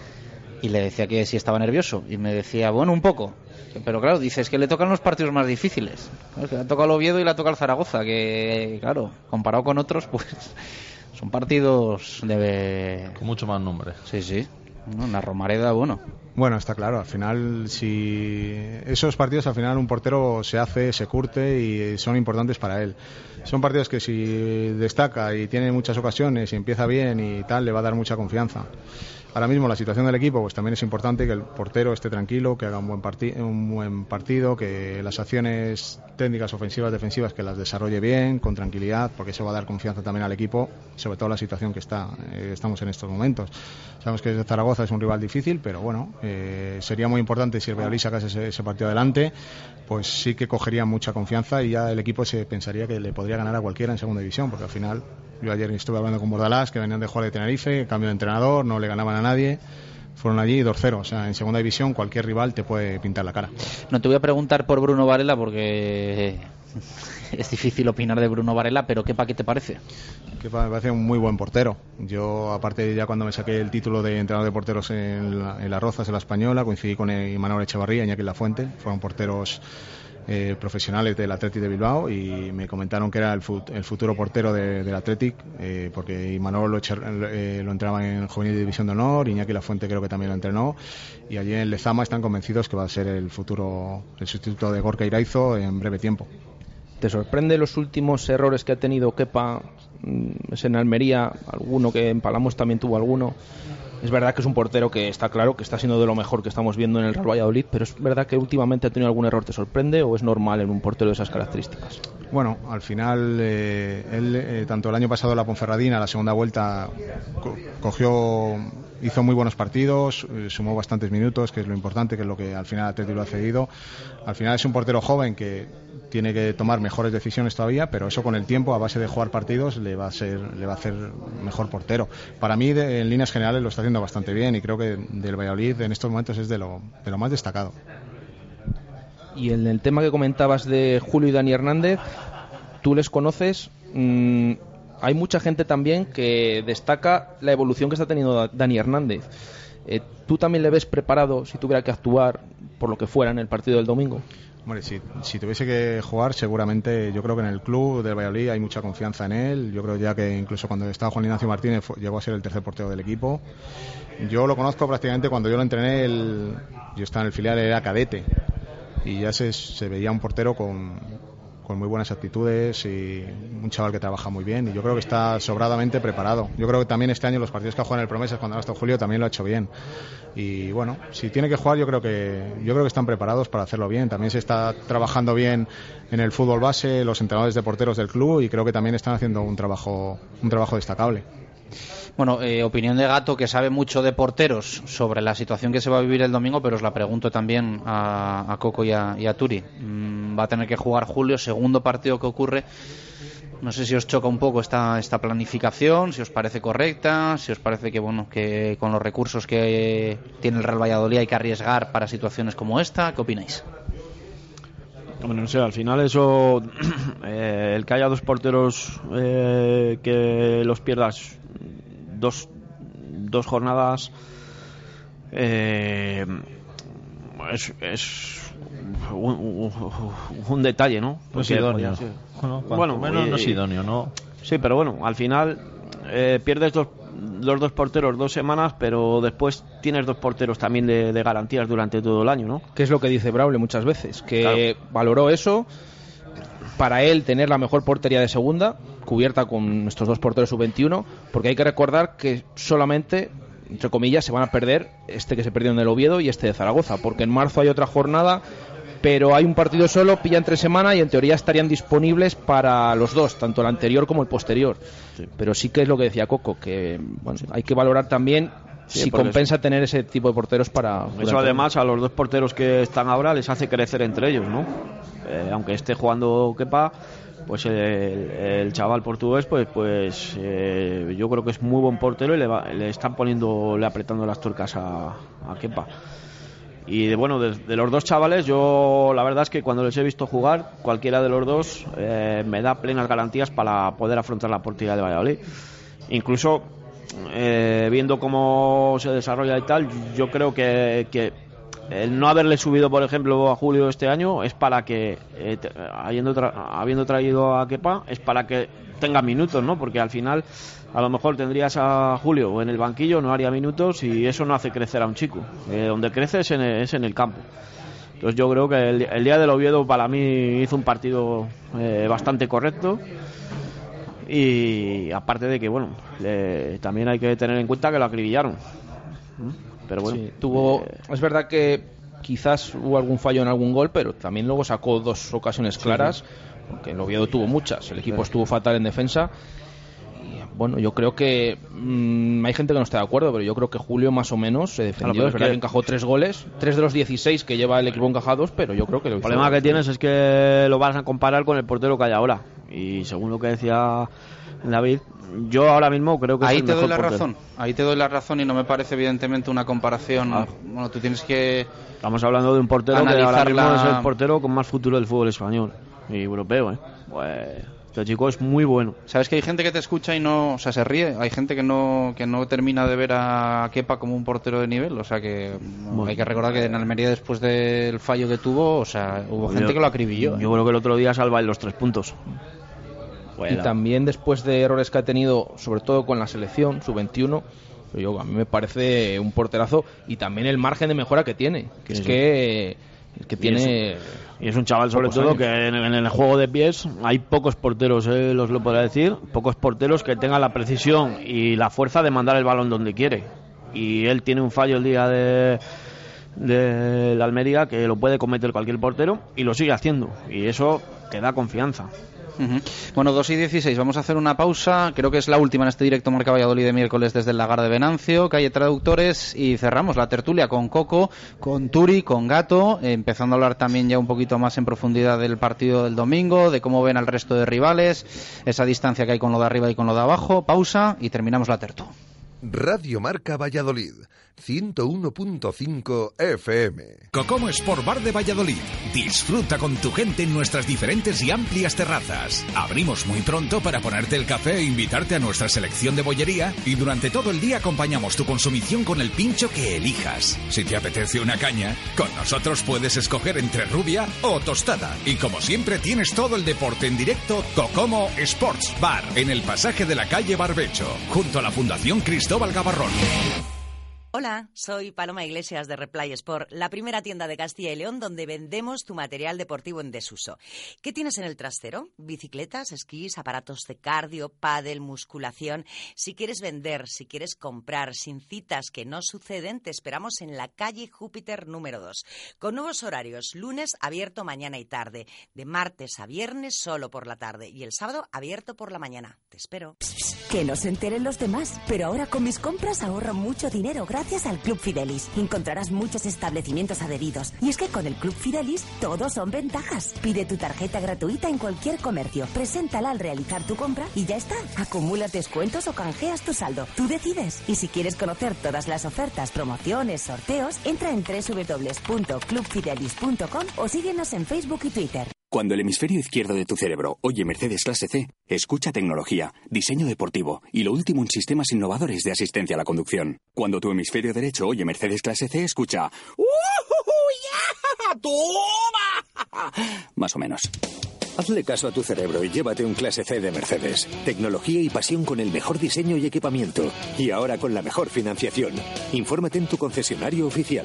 le decía que si estaba nervioso y me decía, bueno, un poco. Pero claro, dices que le tocan los partidos más difíciles. Es que le ha tocado el Oviedo y le ha tocado el Zaragoza, que claro, comparado con otros, pues son partidos con mucho más nombre. Sí. Una Romareda, bueno. Bueno, está claro, al final, si esos partidos, al final un portero se hace, se curte y son importantes para él. Son partidos que si destaca y tiene muchas ocasiones y empieza bien y tal, le va a dar mucha confianza. Ahora mismo la situación del equipo pues también es importante, que el portero esté tranquilo, que haga un buen partido, que las acciones técnicas, ofensivas, defensivas, que las desarrolle bien, con tranquilidad, porque eso va a dar confianza también al equipo, sobre todo en la situación que estamos en estos momentos. Sabemos que Zaragoza es un rival difícil, pero bueno, sería muy importante si el Valladolid sacase ese partido adelante, pues sí que cogería mucha confianza y ya el equipo se pensaría que le podría ganar a cualquiera en segunda división, porque al final, yo ayer estuve hablando con Bordalás, que venían de jugar de Tenerife, cambio de entrenador, no le ganaban a nadie, fueron allí 2-0, o sea, en segunda división cualquier rival te puede pintar la cara. No te voy a preguntar por Bruno Varela porque es difícil opinar de Bruno Varela, pero ¿qué te parece? Que me parece un muy buen portero. Yo, aparte, ya cuando me saqué el título de entrenador de porteros en Las Rozas, en la Española, coincidí con Imanol Echevarría, Iñaki Lafuente, fueron porteros profesionales del Athletic de Bilbao y me comentaron que era el futuro portero del Athletic, porque Imanol lo entrenaba en Juvenil de División de Honor, Iñaki Lafuente creo que también lo entrenó, y allí en Lezama están convencidos que va a ser el sustituto de Gorka Iraizo en breve tiempo. ¿Te sorprende los últimos errores que ha tenido Kepa? Es en Almería, alguno que en Palamos también tuvo alguno. Es verdad que es un portero que está claro que está siendo de lo mejor que estamos viendo en el Real Valladolid, pero es verdad que últimamente ha tenido algún error. ¿Te sorprende o es normal en un portero de esas características? Bueno, al final él tanto el año pasado en la Ponferradina, la segunda vuelta, hizo muy buenos partidos, sumó bastantes minutos, que es lo importante, que es lo que al final Atleti lo ha cedido. Al final es un portero joven que tiene que tomar mejores decisiones todavía, pero eso con el tiempo, a base de jugar partidos, le va a hacer mejor portero. Para mí, en líneas generales, lo está haciendo bastante bien y creo que del Valladolid en estos momentos es de lo más destacado. Y en el tema que comentabas de Julio y Dani Hernández, tú les conoces. Hay mucha gente también que destaca la evolución que está teniendo Dani Hernández. ¿Tú también le ves preparado si tuviera que actuar por lo que fuera en el partido del domingo? Hombre, si tuviese que jugar, seguramente, yo creo que en el club del Valladolid hay mucha confianza en él. Yo creo ya que incluso cuando estaba Juan Ignacio Martínez llegó a ser el tercer portero del equipo. Yo lo conozco prácticamente cuando yo lo entrené, yo estaba en el filial, era cadete y ya se veía un portero con muy buenas actitudes y un chaval que trabaja muy bien y yo creo que está sobradamente preparado. Yo creo que también este año los partidos que ha jugado en el Promesas cuando ha estado Julio también lo ha hecho bien y bueno, si tiene que jugar yo creo que están preparados para hacerlo bien. También se está trabajando bien en el fútbol base, los entrenadores de porteros del club, y creo que también están haciendo un trabajo destacable. Bueno, opinión de Gato, que sabe mucho de porteros, sobre la situación que se va a vivir el domingo, pero os la pregunto también a Coco y a Turi. Va a tener que jugar Julio, segundo partido que ocurre. No sé si os choca un poco esta planificación, si os parece correcta, si os parece que con los recursos que tiene el Real Valladolid hay que arriesgar para situaciones como esta. ¿Qué opináis? Bueno, no sé, al final eso, el que haya dos porteros que los pierdas dos jornadas es un detalle, ¿no? Pues idóneo. Bueno, menos no es idóneo, ¿no? Sí, pero bueno, al final pierdes los dos porteros 2 semanas, pero después tienes 2 porteros también de garantías durante todo el año, ¿no? Que es lo que dice Braule muchas veces, que claro, valoró eso para él tener la mejor portería de segunda, cubierta con nuestros 2 porteros sub-21, porque hay que recordar que solamente, entre comillas, se van a perder este que se perdió en el Oviedo y este de Zaragoza, porque en marzo hay otra jornada pero hay un partido solo, pilla entre semana y en teoría estarían disponibles para los dos, tanto el anterior como el posterior. Sí. Pero sí que es lo que decía Coco, que bueno, hay que valorar también si compensa tener ese tipo de porteros para... Eso además a los dos porteros que están ahora les hace crecer entre ellos, ¿no? Aunque esté jugando Kepa, pues el chaval portugués pues yo creo que es muy buen portero y le están le apretando las tuercas a Kepa. Y bueno, de los dos chavales, yo la verdad es que cuando les he visto jugar, cualquiera de los dos me da plenas garantías para poder afrontar la portería de Valladolid. Incluso viendo cómo se desarrolla y tal, yo creo que el no haberle subido, por ejemplo, a Julio este año es para que, habiendo traído a Kepa, es para que tenga minutos, ¿no? Porque al final a lo mejor tendrías a Julio en el banquillo, no haría minutos y eso no hace crecer a un chico. Donde crece es en el campo. Entonces yo creo que el día del Oviedo para mí hizo un partido bastante correcto. Y aparte de que, bueno, también hay que tener en cuenta que lo acribillaron. Pero bueno, sí, es verdad que quizás hubo algún fallo en algún gol, pero también luego sacó dos ocasiones claras, porque el Oviedo tuvo muchas, el equipo estuvo fatal en defensa. Y bueno, yo creo que hay gente que no está de acuerdo, pero yo creo que Julio más o menos se defendió. Es verdad que encajó 3 goles, 3 de los 16 que lleva el equipo encajados, pero yo creo que el problema que tienes es que lo vas a comparar con el portero que hay ahora. Y según lo que decía David, yo ahora mismo creo que ahí es el te mejor doy la portero. razón. Ahí te doy la razón y no me parece evidentemente una comparación. Bueno, tú tienes que... Estamos hablando de un portero que ahora mismo es el portero con más futuro del fútbol español y europeo, Pues este chico es muy bueno. Sabes que hay gente que te escucha y no, o sea, se ríe. Hay gente que no termina de ver a Kepa como un portero de nivel. O sea que hay que recordar que en Almería, después del fallo que tuvo, o sea, hubo gente que lo acribilló. Yo creo que el otro día salva en los 3 puntos. Y también después de errores que ha tenido, sobre todo con la selección sub-21, a mí me parece un porterazo, y también el margen de mejora que tiene, que es que tiene... Y es un chaval sobre todo que en el juego de pies hay pocos porteros, os lo podría decir, pocos porteros que tengan la precisión y la fuerza de mandar el balón donde quiere. Y él tiene un fallo el día de la Almería que lo puede cometer cualquier portero y lo sigue haciendo, y eso te da confianza. Bueno, 2:16, vamos a hacer una pausa, creo que es la última en este directo Marca Valladolid de miércoles desde el Lagar de Venancio, calle Traductores, y cerramos la tertulia con Coco, con Turi, con Gato, empezando a hablar también ya un poquito más en profundidad del partido del domingo, de cómo ven al resto de rivales, esa distancia que hay con lo de arriba y con lo de abajo. Pausa y terminamos la tertu. Radio Marca Valladolid, 101.5 FM. Cocomo Sport Bar de Valladolid. Disfruta con tu gente en nuestras diferentes y amplias terrazas. Abrimos muy pronto para ponerte el café e invitarte a nuestra selección de bollería, y durante todo el día acompañamos tu consumición con el pincho que elijas. Si te apetece una caña, con nosotros puedes escoger entre rubia o tostada. Y como siempre tienes todo el deporte en directo. Cocomo Sports Bar, en el pasaje de la calle Barbecho, junto a la Fundación Cristóbal Gavarrón. Hola, soy Paloma Iglesias de Replay Sport, la primera tienda de Castilla y León donde vendemos tu material deportivo en desuso. ¿Qué tienes en el trastero? Bicicletas, esquís, aparatos de cardio, pádel, musculación. Si quieres vender, si quieres comprar, sin citas que no suceden, te esperamos en la calle Júpiter número 2. Con nuevos horarios, lunes abierto mañana y tarde, de martes a viernes solo por la tarde y el sábado abierto por la mañana. Te espero. Que no se enteren los demás, pero ahora con mis compras ahorro mucho dinero gracias al Club Fidelis. Encontrarás muchos establecimientos adheridos. Y es que con el Club Fidelis todos son ventajas. Pide tu tarjeta gratuita en cualquier comercio, preséntala al realizar tu compra y ya está. Acumulas descuentos o canjeas tu saldo. Tú decides. Y si quieres conocer todas las ofertas, promociones, sorteos, entra en www.clubfidelis.com o síguenos en Facebook y Twitter. Cuando el hemisferio izquierdo de tu cerebro oye Mercedes Clase C, escucha tecnología, diseño deportivo y lo último en sistemas innovadores de asistencia a la conducción. Cuando tu hemisferio derecho oye Mercedes Clase C, escucha ¡Yeah! ¡Toma! Más o menos. Hazle caso a tu cerebro y llévate un Clase C de Mercedes. Tecnología y pasión con el mejor diseño y equipamiento. Y ahora con la mejor financiación. Infórmate en tu concesionario oficial.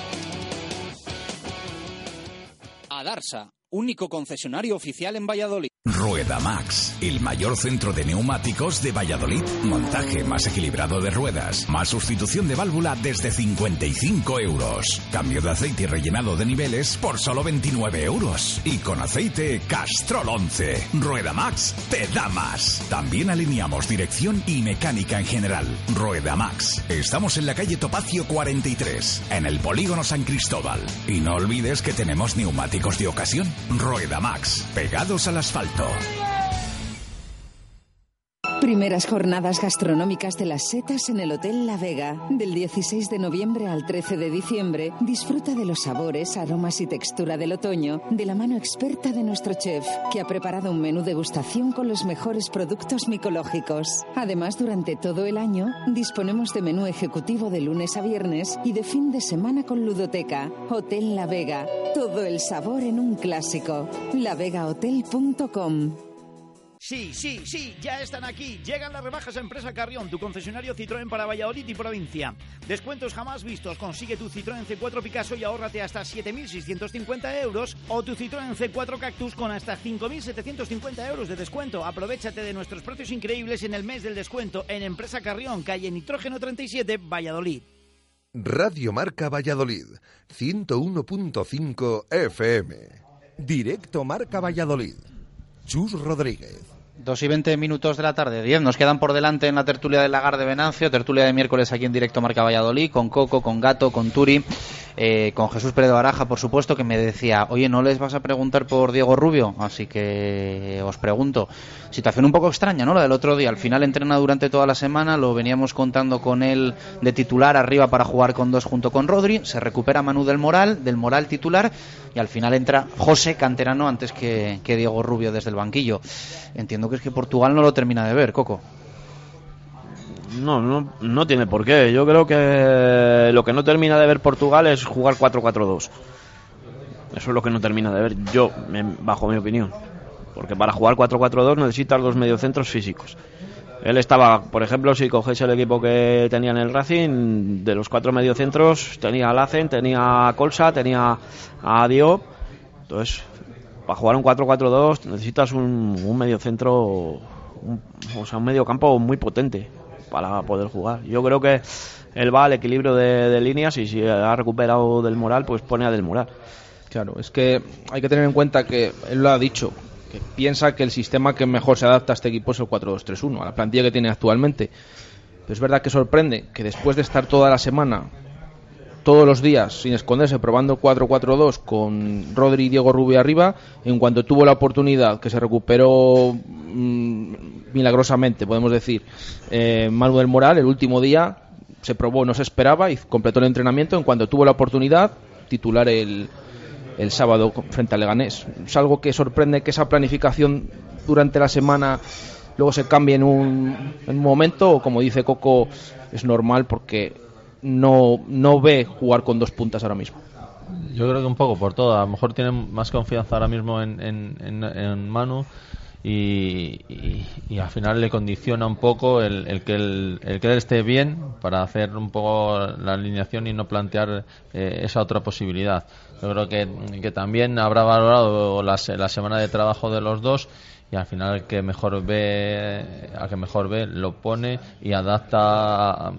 Adarsa, único concesionario oficial en Valladolid. Rueda Max, el mayor centro de neumáticos de Valladolid. Montaje más equilibrado de ruedas, más sustitución de válvula desde 55 euros. Cambio de aceite y rellenado de niveles por solo 29 euros. Y con aceite Castrol 11. Rueda Max te da más. También alineamos dirección y mecánica en general. Rueda Max. Estamos en la calle Topacio 43, en el Polígono San Cristóbal. Y no olvides que tenemos neumáticos de ocasión. Rueda Max, pegados al asfalto. Primeras jornadas gastronómicas de las setas en el Hotel La Vega. Del 16 de noviembre al 13 de diciembre, disfruta de los sabores, aromas y textura del otoño de la mano experta de nuestro chef, que ha preparado un menú degustación con los mejores productos micológicos. Además, durante todo el año, disponemos de menú ejecutivo de lunes a viernes y de fin de semana con ludoteca. Hotel La Vega. Todo el sabor en un clásico. lavegahotel.com. Sí, ya están aquí. Llegan las rebajas a Empresa Carrión, tu concesionario Citroën para Valladolid y provincia. Descuentos jamás vistos. Consigue tu Citroën C4 Picasso y ahórrate hasta 7.650 euros o tu Citroën C4 Cactus con hasta 5.750 euros de descuento. Aprovechate de nuestros precios increíbles en el mes del descuento en Empresa Carrión, calle Nitrógeno 37, Valladolid. Radio Marca Valladolid, 101.5 FM. Directo Marca Valladolid. Chus Rodríguez. 2:20 de la tarde, 10. Nos quedan por delante en la tertulia del Lagar de Venancio, tertulia de miércoles aquí en Directo Marca Valladolid, con Coco, con Gato, con Turi, con Jesús Pérez de Baraja, por supuesto, que me decía, oye, ¿no les vas a preguntar por Diego Rubio? Así que os pregunto. Situación un poco extraña, ¿no? La del otro día. Al final entrena durante toda la semana, lo veníamos contando con él de titular arriba para jugar con dos junto con Rodri, se recupera Manu del Moral titular, y al final entra José, canterano, antes que Diego Rubio desde el banquillo. Entiendo que es que Portugal no lo termina de ver, Coco. No tiene por qué. Yo creo que lo que no termina de ver Portugal es jugar 4-4-2. Eso es lo que no termina de ver, bajo mi opinión. Porque para jugar 4-4-2 necesitas dos mediocentros físicos. Él estaba, por ejemplo, si coges el equipo que tenía en el Racing, de los 4 mediocentros, tenía a Lacen, tenía a Colsa, tenía a Diop. Entonces, para jugar un 4-4-2 necesitas un mediocentro, un mediocampo muy potente para poder jugar. Yo creo que él va al equilibrio de líneas, y si ha recuperado Del Moral, pues pone a Del Moral. Claro, es que hay que tener en cuenta que él lo ha dicho, que piensa que el sistema que mejor se adapta a este equipo es el 4-2-3-1, a la plantilla que tiene actualmente. Pero es verdad que sorprende que después de estar toda la semana, todos los días, sin esconderse, probando 4-4-2 con Rodri y Diego Rubio arriba, en cuanto tuvo la oportunidad, que se recuperó milagrosamente, podemos decir, Manu del Moral, el último día se probó, no se esperaba, y completó el entrenamiento. En cuanto tuvo la oportunidad, titular el sábado frente al Leganés. Es algo que sorprende, que esa planificación durante la semana luego se cambie en un momento, o como dice Coco, es normal porque no ve jugar con dos puntas ahora mismo. Yo creo que un poco por todo. A lo mejor tiene más confianza ahora mismo en Manu, y al final le condiciona un poco el que él esté bien para hacer un poco la alineación y no plantear esa otra posibilidad. Yo creo que también habrá valorado la semana de trabajo de los dos, y al final al que mejor ve lo pone y lo adapta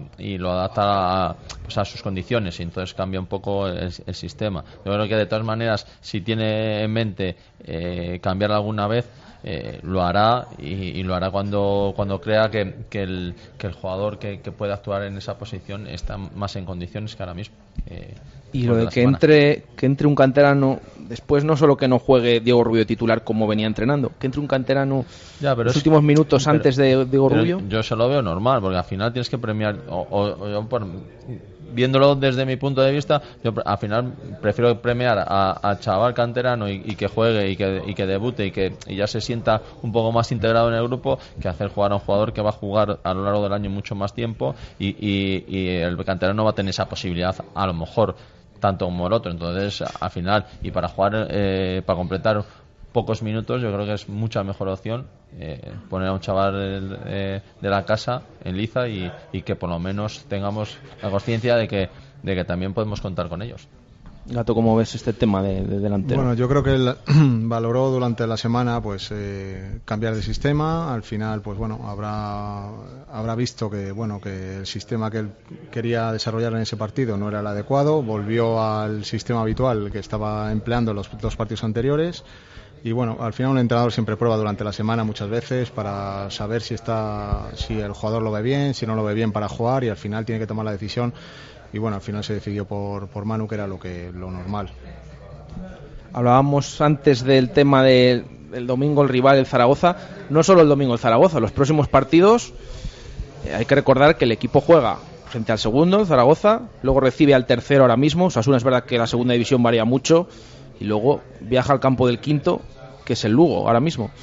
a sus condiciones, y entonces cambia un poco el sistema. Yo creo que de todas maneras, si tiene en mente cambiar alguna vez, lo hará, y lo hará cuando crea que el jugador que puede actuar en esa posición está más en condiciones que ahora mismo. Y lo de que entre un canterano después, no solo que no juegue Diego Rubio titular como venía entrenando, que entre un canterano los últimos minutos antes de Diego Rubio. Yo se lo veo normal, porque al final tienes que premiar, viéndolo desde mi punto de vista, yo al final prefiero premiar a chaval canterano y que juegue y que debute y ya se sienta un poco más integrado en el grupo, que hacer jugar a un jugador que va a jugar a lo largo del año mucho más tiempo, y el canterano va a tener esa posibilidad a lo mejor tanto como el otro. Entonces al final, y para jugar para completar pocos minutos, yo creo que es mucha mejor opción poner a un chaval de la casa en liza, y que por lo menos tengamos la conciencia de que también podemos contar con ellos. Gato, ¿cómo ves este tema de delantero? Bueno, yo creo que él valoró durante la semana pues cambiar de sistema. Al final, pues bueno, habrá visto que el sistema que él quería desarrollar en ese partido no era el adecuado. Volvió al sistema habitual que estaba empleando los 2 partidos anteriores. Y bueno, al final un entrenador siempre prueba durante la semana muchas veces para saber si el jugador lo ve bien, si no lo ve bien para jugar, y al final tiene que tomar la decisión. Y bueno, al final se decidió por Manu, que era lo normal. Hablábamos antes del tema del domingo, el rival, el Zaragoza. No solo el domingo el Zaragoza, los próximos partidos hay que recordar que el equipo juega frente al segundo, el Zaragoza, luego recibe al tercero ahora mismo. Osasuna, es verdad que la segunda división varía mucho, y luego viaja al campo del quinto, que es el Lugo ahora mismo.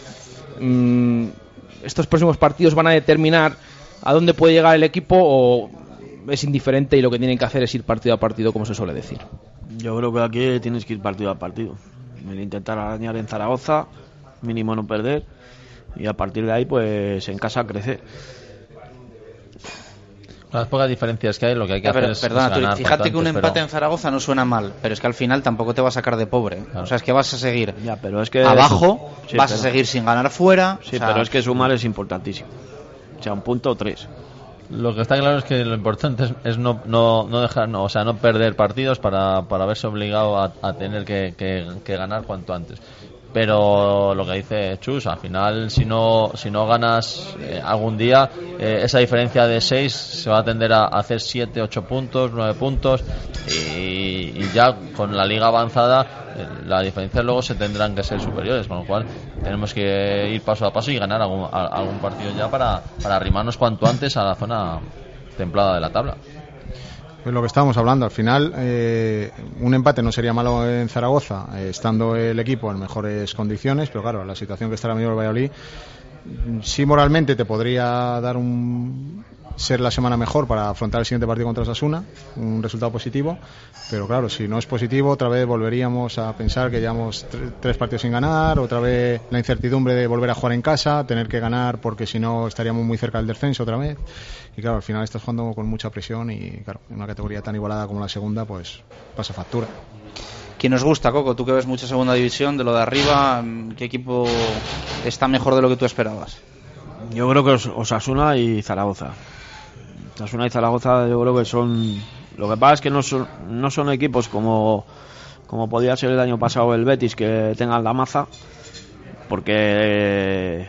Estos próximos partidos van a determinar a dónde puede llegar el equipo, o es indiferente y lo que tienen que hacer es ir partido a partido, como se suele decir. Yo creo que aquí tienes que ir partido a partido, intentar arañar en Zaragoza, mínimo no perder, y a partir de ahí pues en casa crecer. Las pocas diferencias que hay, lo que hay que hacer es ganar. Fíjate que un empate en Zaragoza no suena mal, pero es que al final tampoco te va a sacar de pobre. Claro. O sea, es que vas a seguir abajo, vas a seguir sin ganar fuera. Sí, pero es que sumar es importantísimo. O sea, 1 punto o 3. Lo que está claro es que lo importante es no dejar, o sea, no perder partidos para verse obligado a tener que ganar cuanto antes. Pero lo que dice Chus, al final si no ganas algún día, esa diferencia de 6 se va a tender a hacer 7, 8 puntos, 9 puntos, y ya con la liga avanzada las diferencias luego se tendrán que ser superiores, con lo cual tenemos que ir paso a paso y ganar algún partido ya para arrimarnos cuanto antes a la zona templada de la tabla. Pues lo que estábamos hablando, al final un empate no sería malo en Zaragoza, estando el equipo en mejores condiciones, pero claro, la situación que está ahora mismo el Valladolid, sí moralmente te podría dar ser la semana mejor para afrontar el siguiente partido contra Osasuna, un resultado positivo, pero claro, si no es positivo, otra vez volveríamos a pensar que llevamos 3 partidos sin ganar, otra vez la incertidumbre de volver a jugar en casa, tener que ganar porque si no estaríamos muy cerca del descenso otra vez, y claro, al final estás jugando con mucha presión y claro, en una categoría tan igualada como la segunda, pues pasa factura. ¿Quién nos gusta, Coco? Tú que ves mucha segunda división, de lo de arriba, ¿qué equipo está mejor de lo que tú esperabas? Yo creo que Osasuna y Zaragoza. Osasuna y Zaragoza yo creo que son... Lo que pasa es que no son equipos como podía ser el año pasado el Betis, que tengan la maza, porque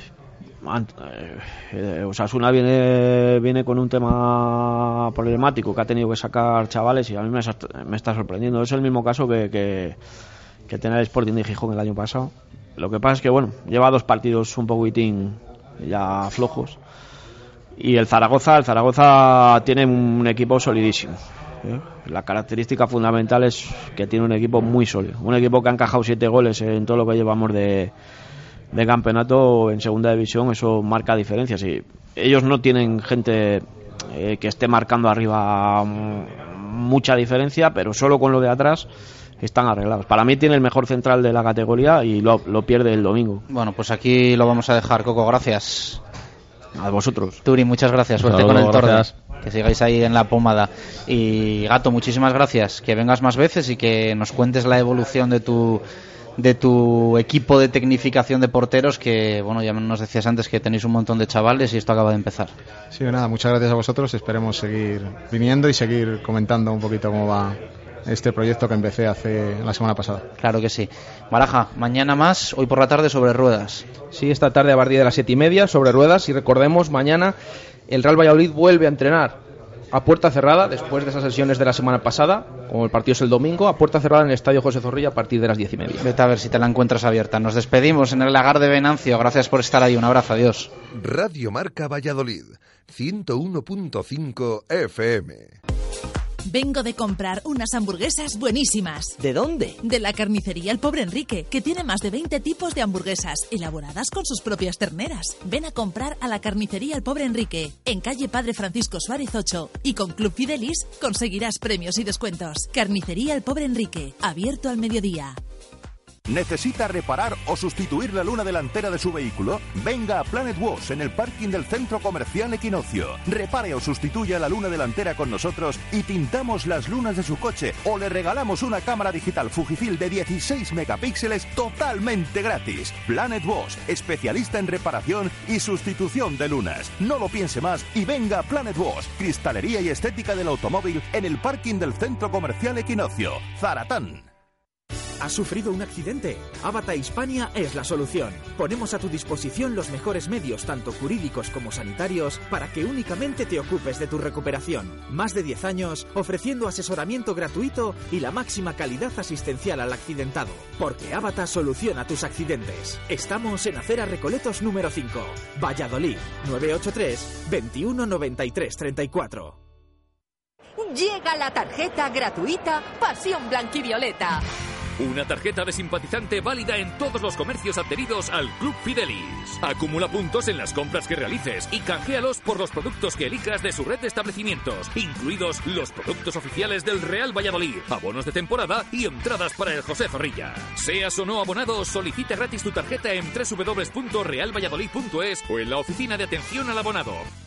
Osasuna viene con un tema problemático, que ha tenido que sacar chavales, y a mí me está sorprendiendo. Es el mismo caso que tenía el Sporting de Gijón el año pasado. Lo que pasa es que bueno, lleva 2 partidos un poquitín ya flojos. Y el Zaragoza tiene un equipo solidísimo. La característica fundamental es que tiene un equipo muy sólido. Un equipo que ha encajado 7 goles en todo lo que llevamos de campeonato en segunda división. Eso marca diferencias. Y ellos no tienen gente que esté marcando arriba mucha diferencia, pero solo con lo de atrás están arreglados. Para mí tiene el mejor central de la categoría y lo pierde el domingo. Bueno, pues aquí lo vamos a dejar, Coco. Gracias. A vosotros. Turi, muchas gracias. Suerte con el Torre. Que sigáis ahí en la pomada. Y Gato, muchísimas gracias. Que vengas más veces y que nos cuentes la evolución de tu equipo de tecnificación de porteros, que bueno, ya nos decías antes que tenéis un montón de chavales y esto acaba de empezar. Sí, nada, muchas gracias a vosotros. Esperemos seguir viniendo y seguir comentando un poquito cómo va este proyecto que empecé la semana pasada. Claro que sí. Baraja, mañana más, hoy por la tarde sobre ruedas. Sí, esta tarde a partir de las 7:30 sobre ruedas, y recordemos, mañana el Real Valladolid vuelve a entrenar a puerta cerrada después de esas sesiones de la semana pasada, como el partido es el domingo, a puerta cerrada en el Estadio José Zorrilla a partir de las 10:30. Vete a ver si te la encuentras abierta. Nos despedimos en el Lagar de Venancio. Gracias por estar ahí. Un abrazo. Adiós. Radio Marca Valladolid, 101.5 FM. Vengo de comprar unas hamburguesas buenísimas. ¿De dónde? De la carnicería El Pobre Enrique, que tiene más de 20 tipos de hamburguesas, elaboradas con sus propias terneras. Ven a comprar a la carnicería El Pobre Enrique, en calle Padre Francisco Suárez 8. Y con Club Fidelis conseguirás premios y descuentos. Carnicería El Pobre Enrique, abierto al mediodía. ¿Necesita reparar o sustituir la luna delantera de su vehículo? Venga a Planet Wash en el parking del Centro Comercial Equinoccio. Repare o sustituya la luna delantera con nosotros y pintamos las lunas de su coche o le regalamos una cámara digital Fujifilm de 16 megapíxeles totalmente gratis. Planet Wash, especialista en reparación y sustitución de lunas. No lo piense más y venga a Planet Wash, cristalería y estética del automóvil en el parking del Centro Comercial Equinoccio. Zaratán. ¿Has sufrido un accidente? Avata Hispania es la solución. Ponemos a tu disposición los mejores medios, tanto jurídicos como sanitarios, para que únicamente te ocupes de tu recuperación. Más de 10 años ofreciendo asesoramiento gratuito y la máxima calidad asistencial al accidentado. Porque Avata soluciona tus accidentes. Estamos en Acera Recoletos número 5, Valladolid, 983 21 93 34. Llega la tarjeta gratuita Pasión Blanquivioleta. Una tarjeta de simpatizante válida en todos los comercios adheridos al Club Fidelis. Acumula puntos en las compras que realices y canjealos por los productos que elijas de su red de establecimientos, incluidos los productos oficiales del Real Valladolid, abonos de temporada y entradas para el José Zorrilla. Seas o no abonado, solicita gratis tu tarjeta en www.realvalladolid.es o en la oficina de atención al abonado.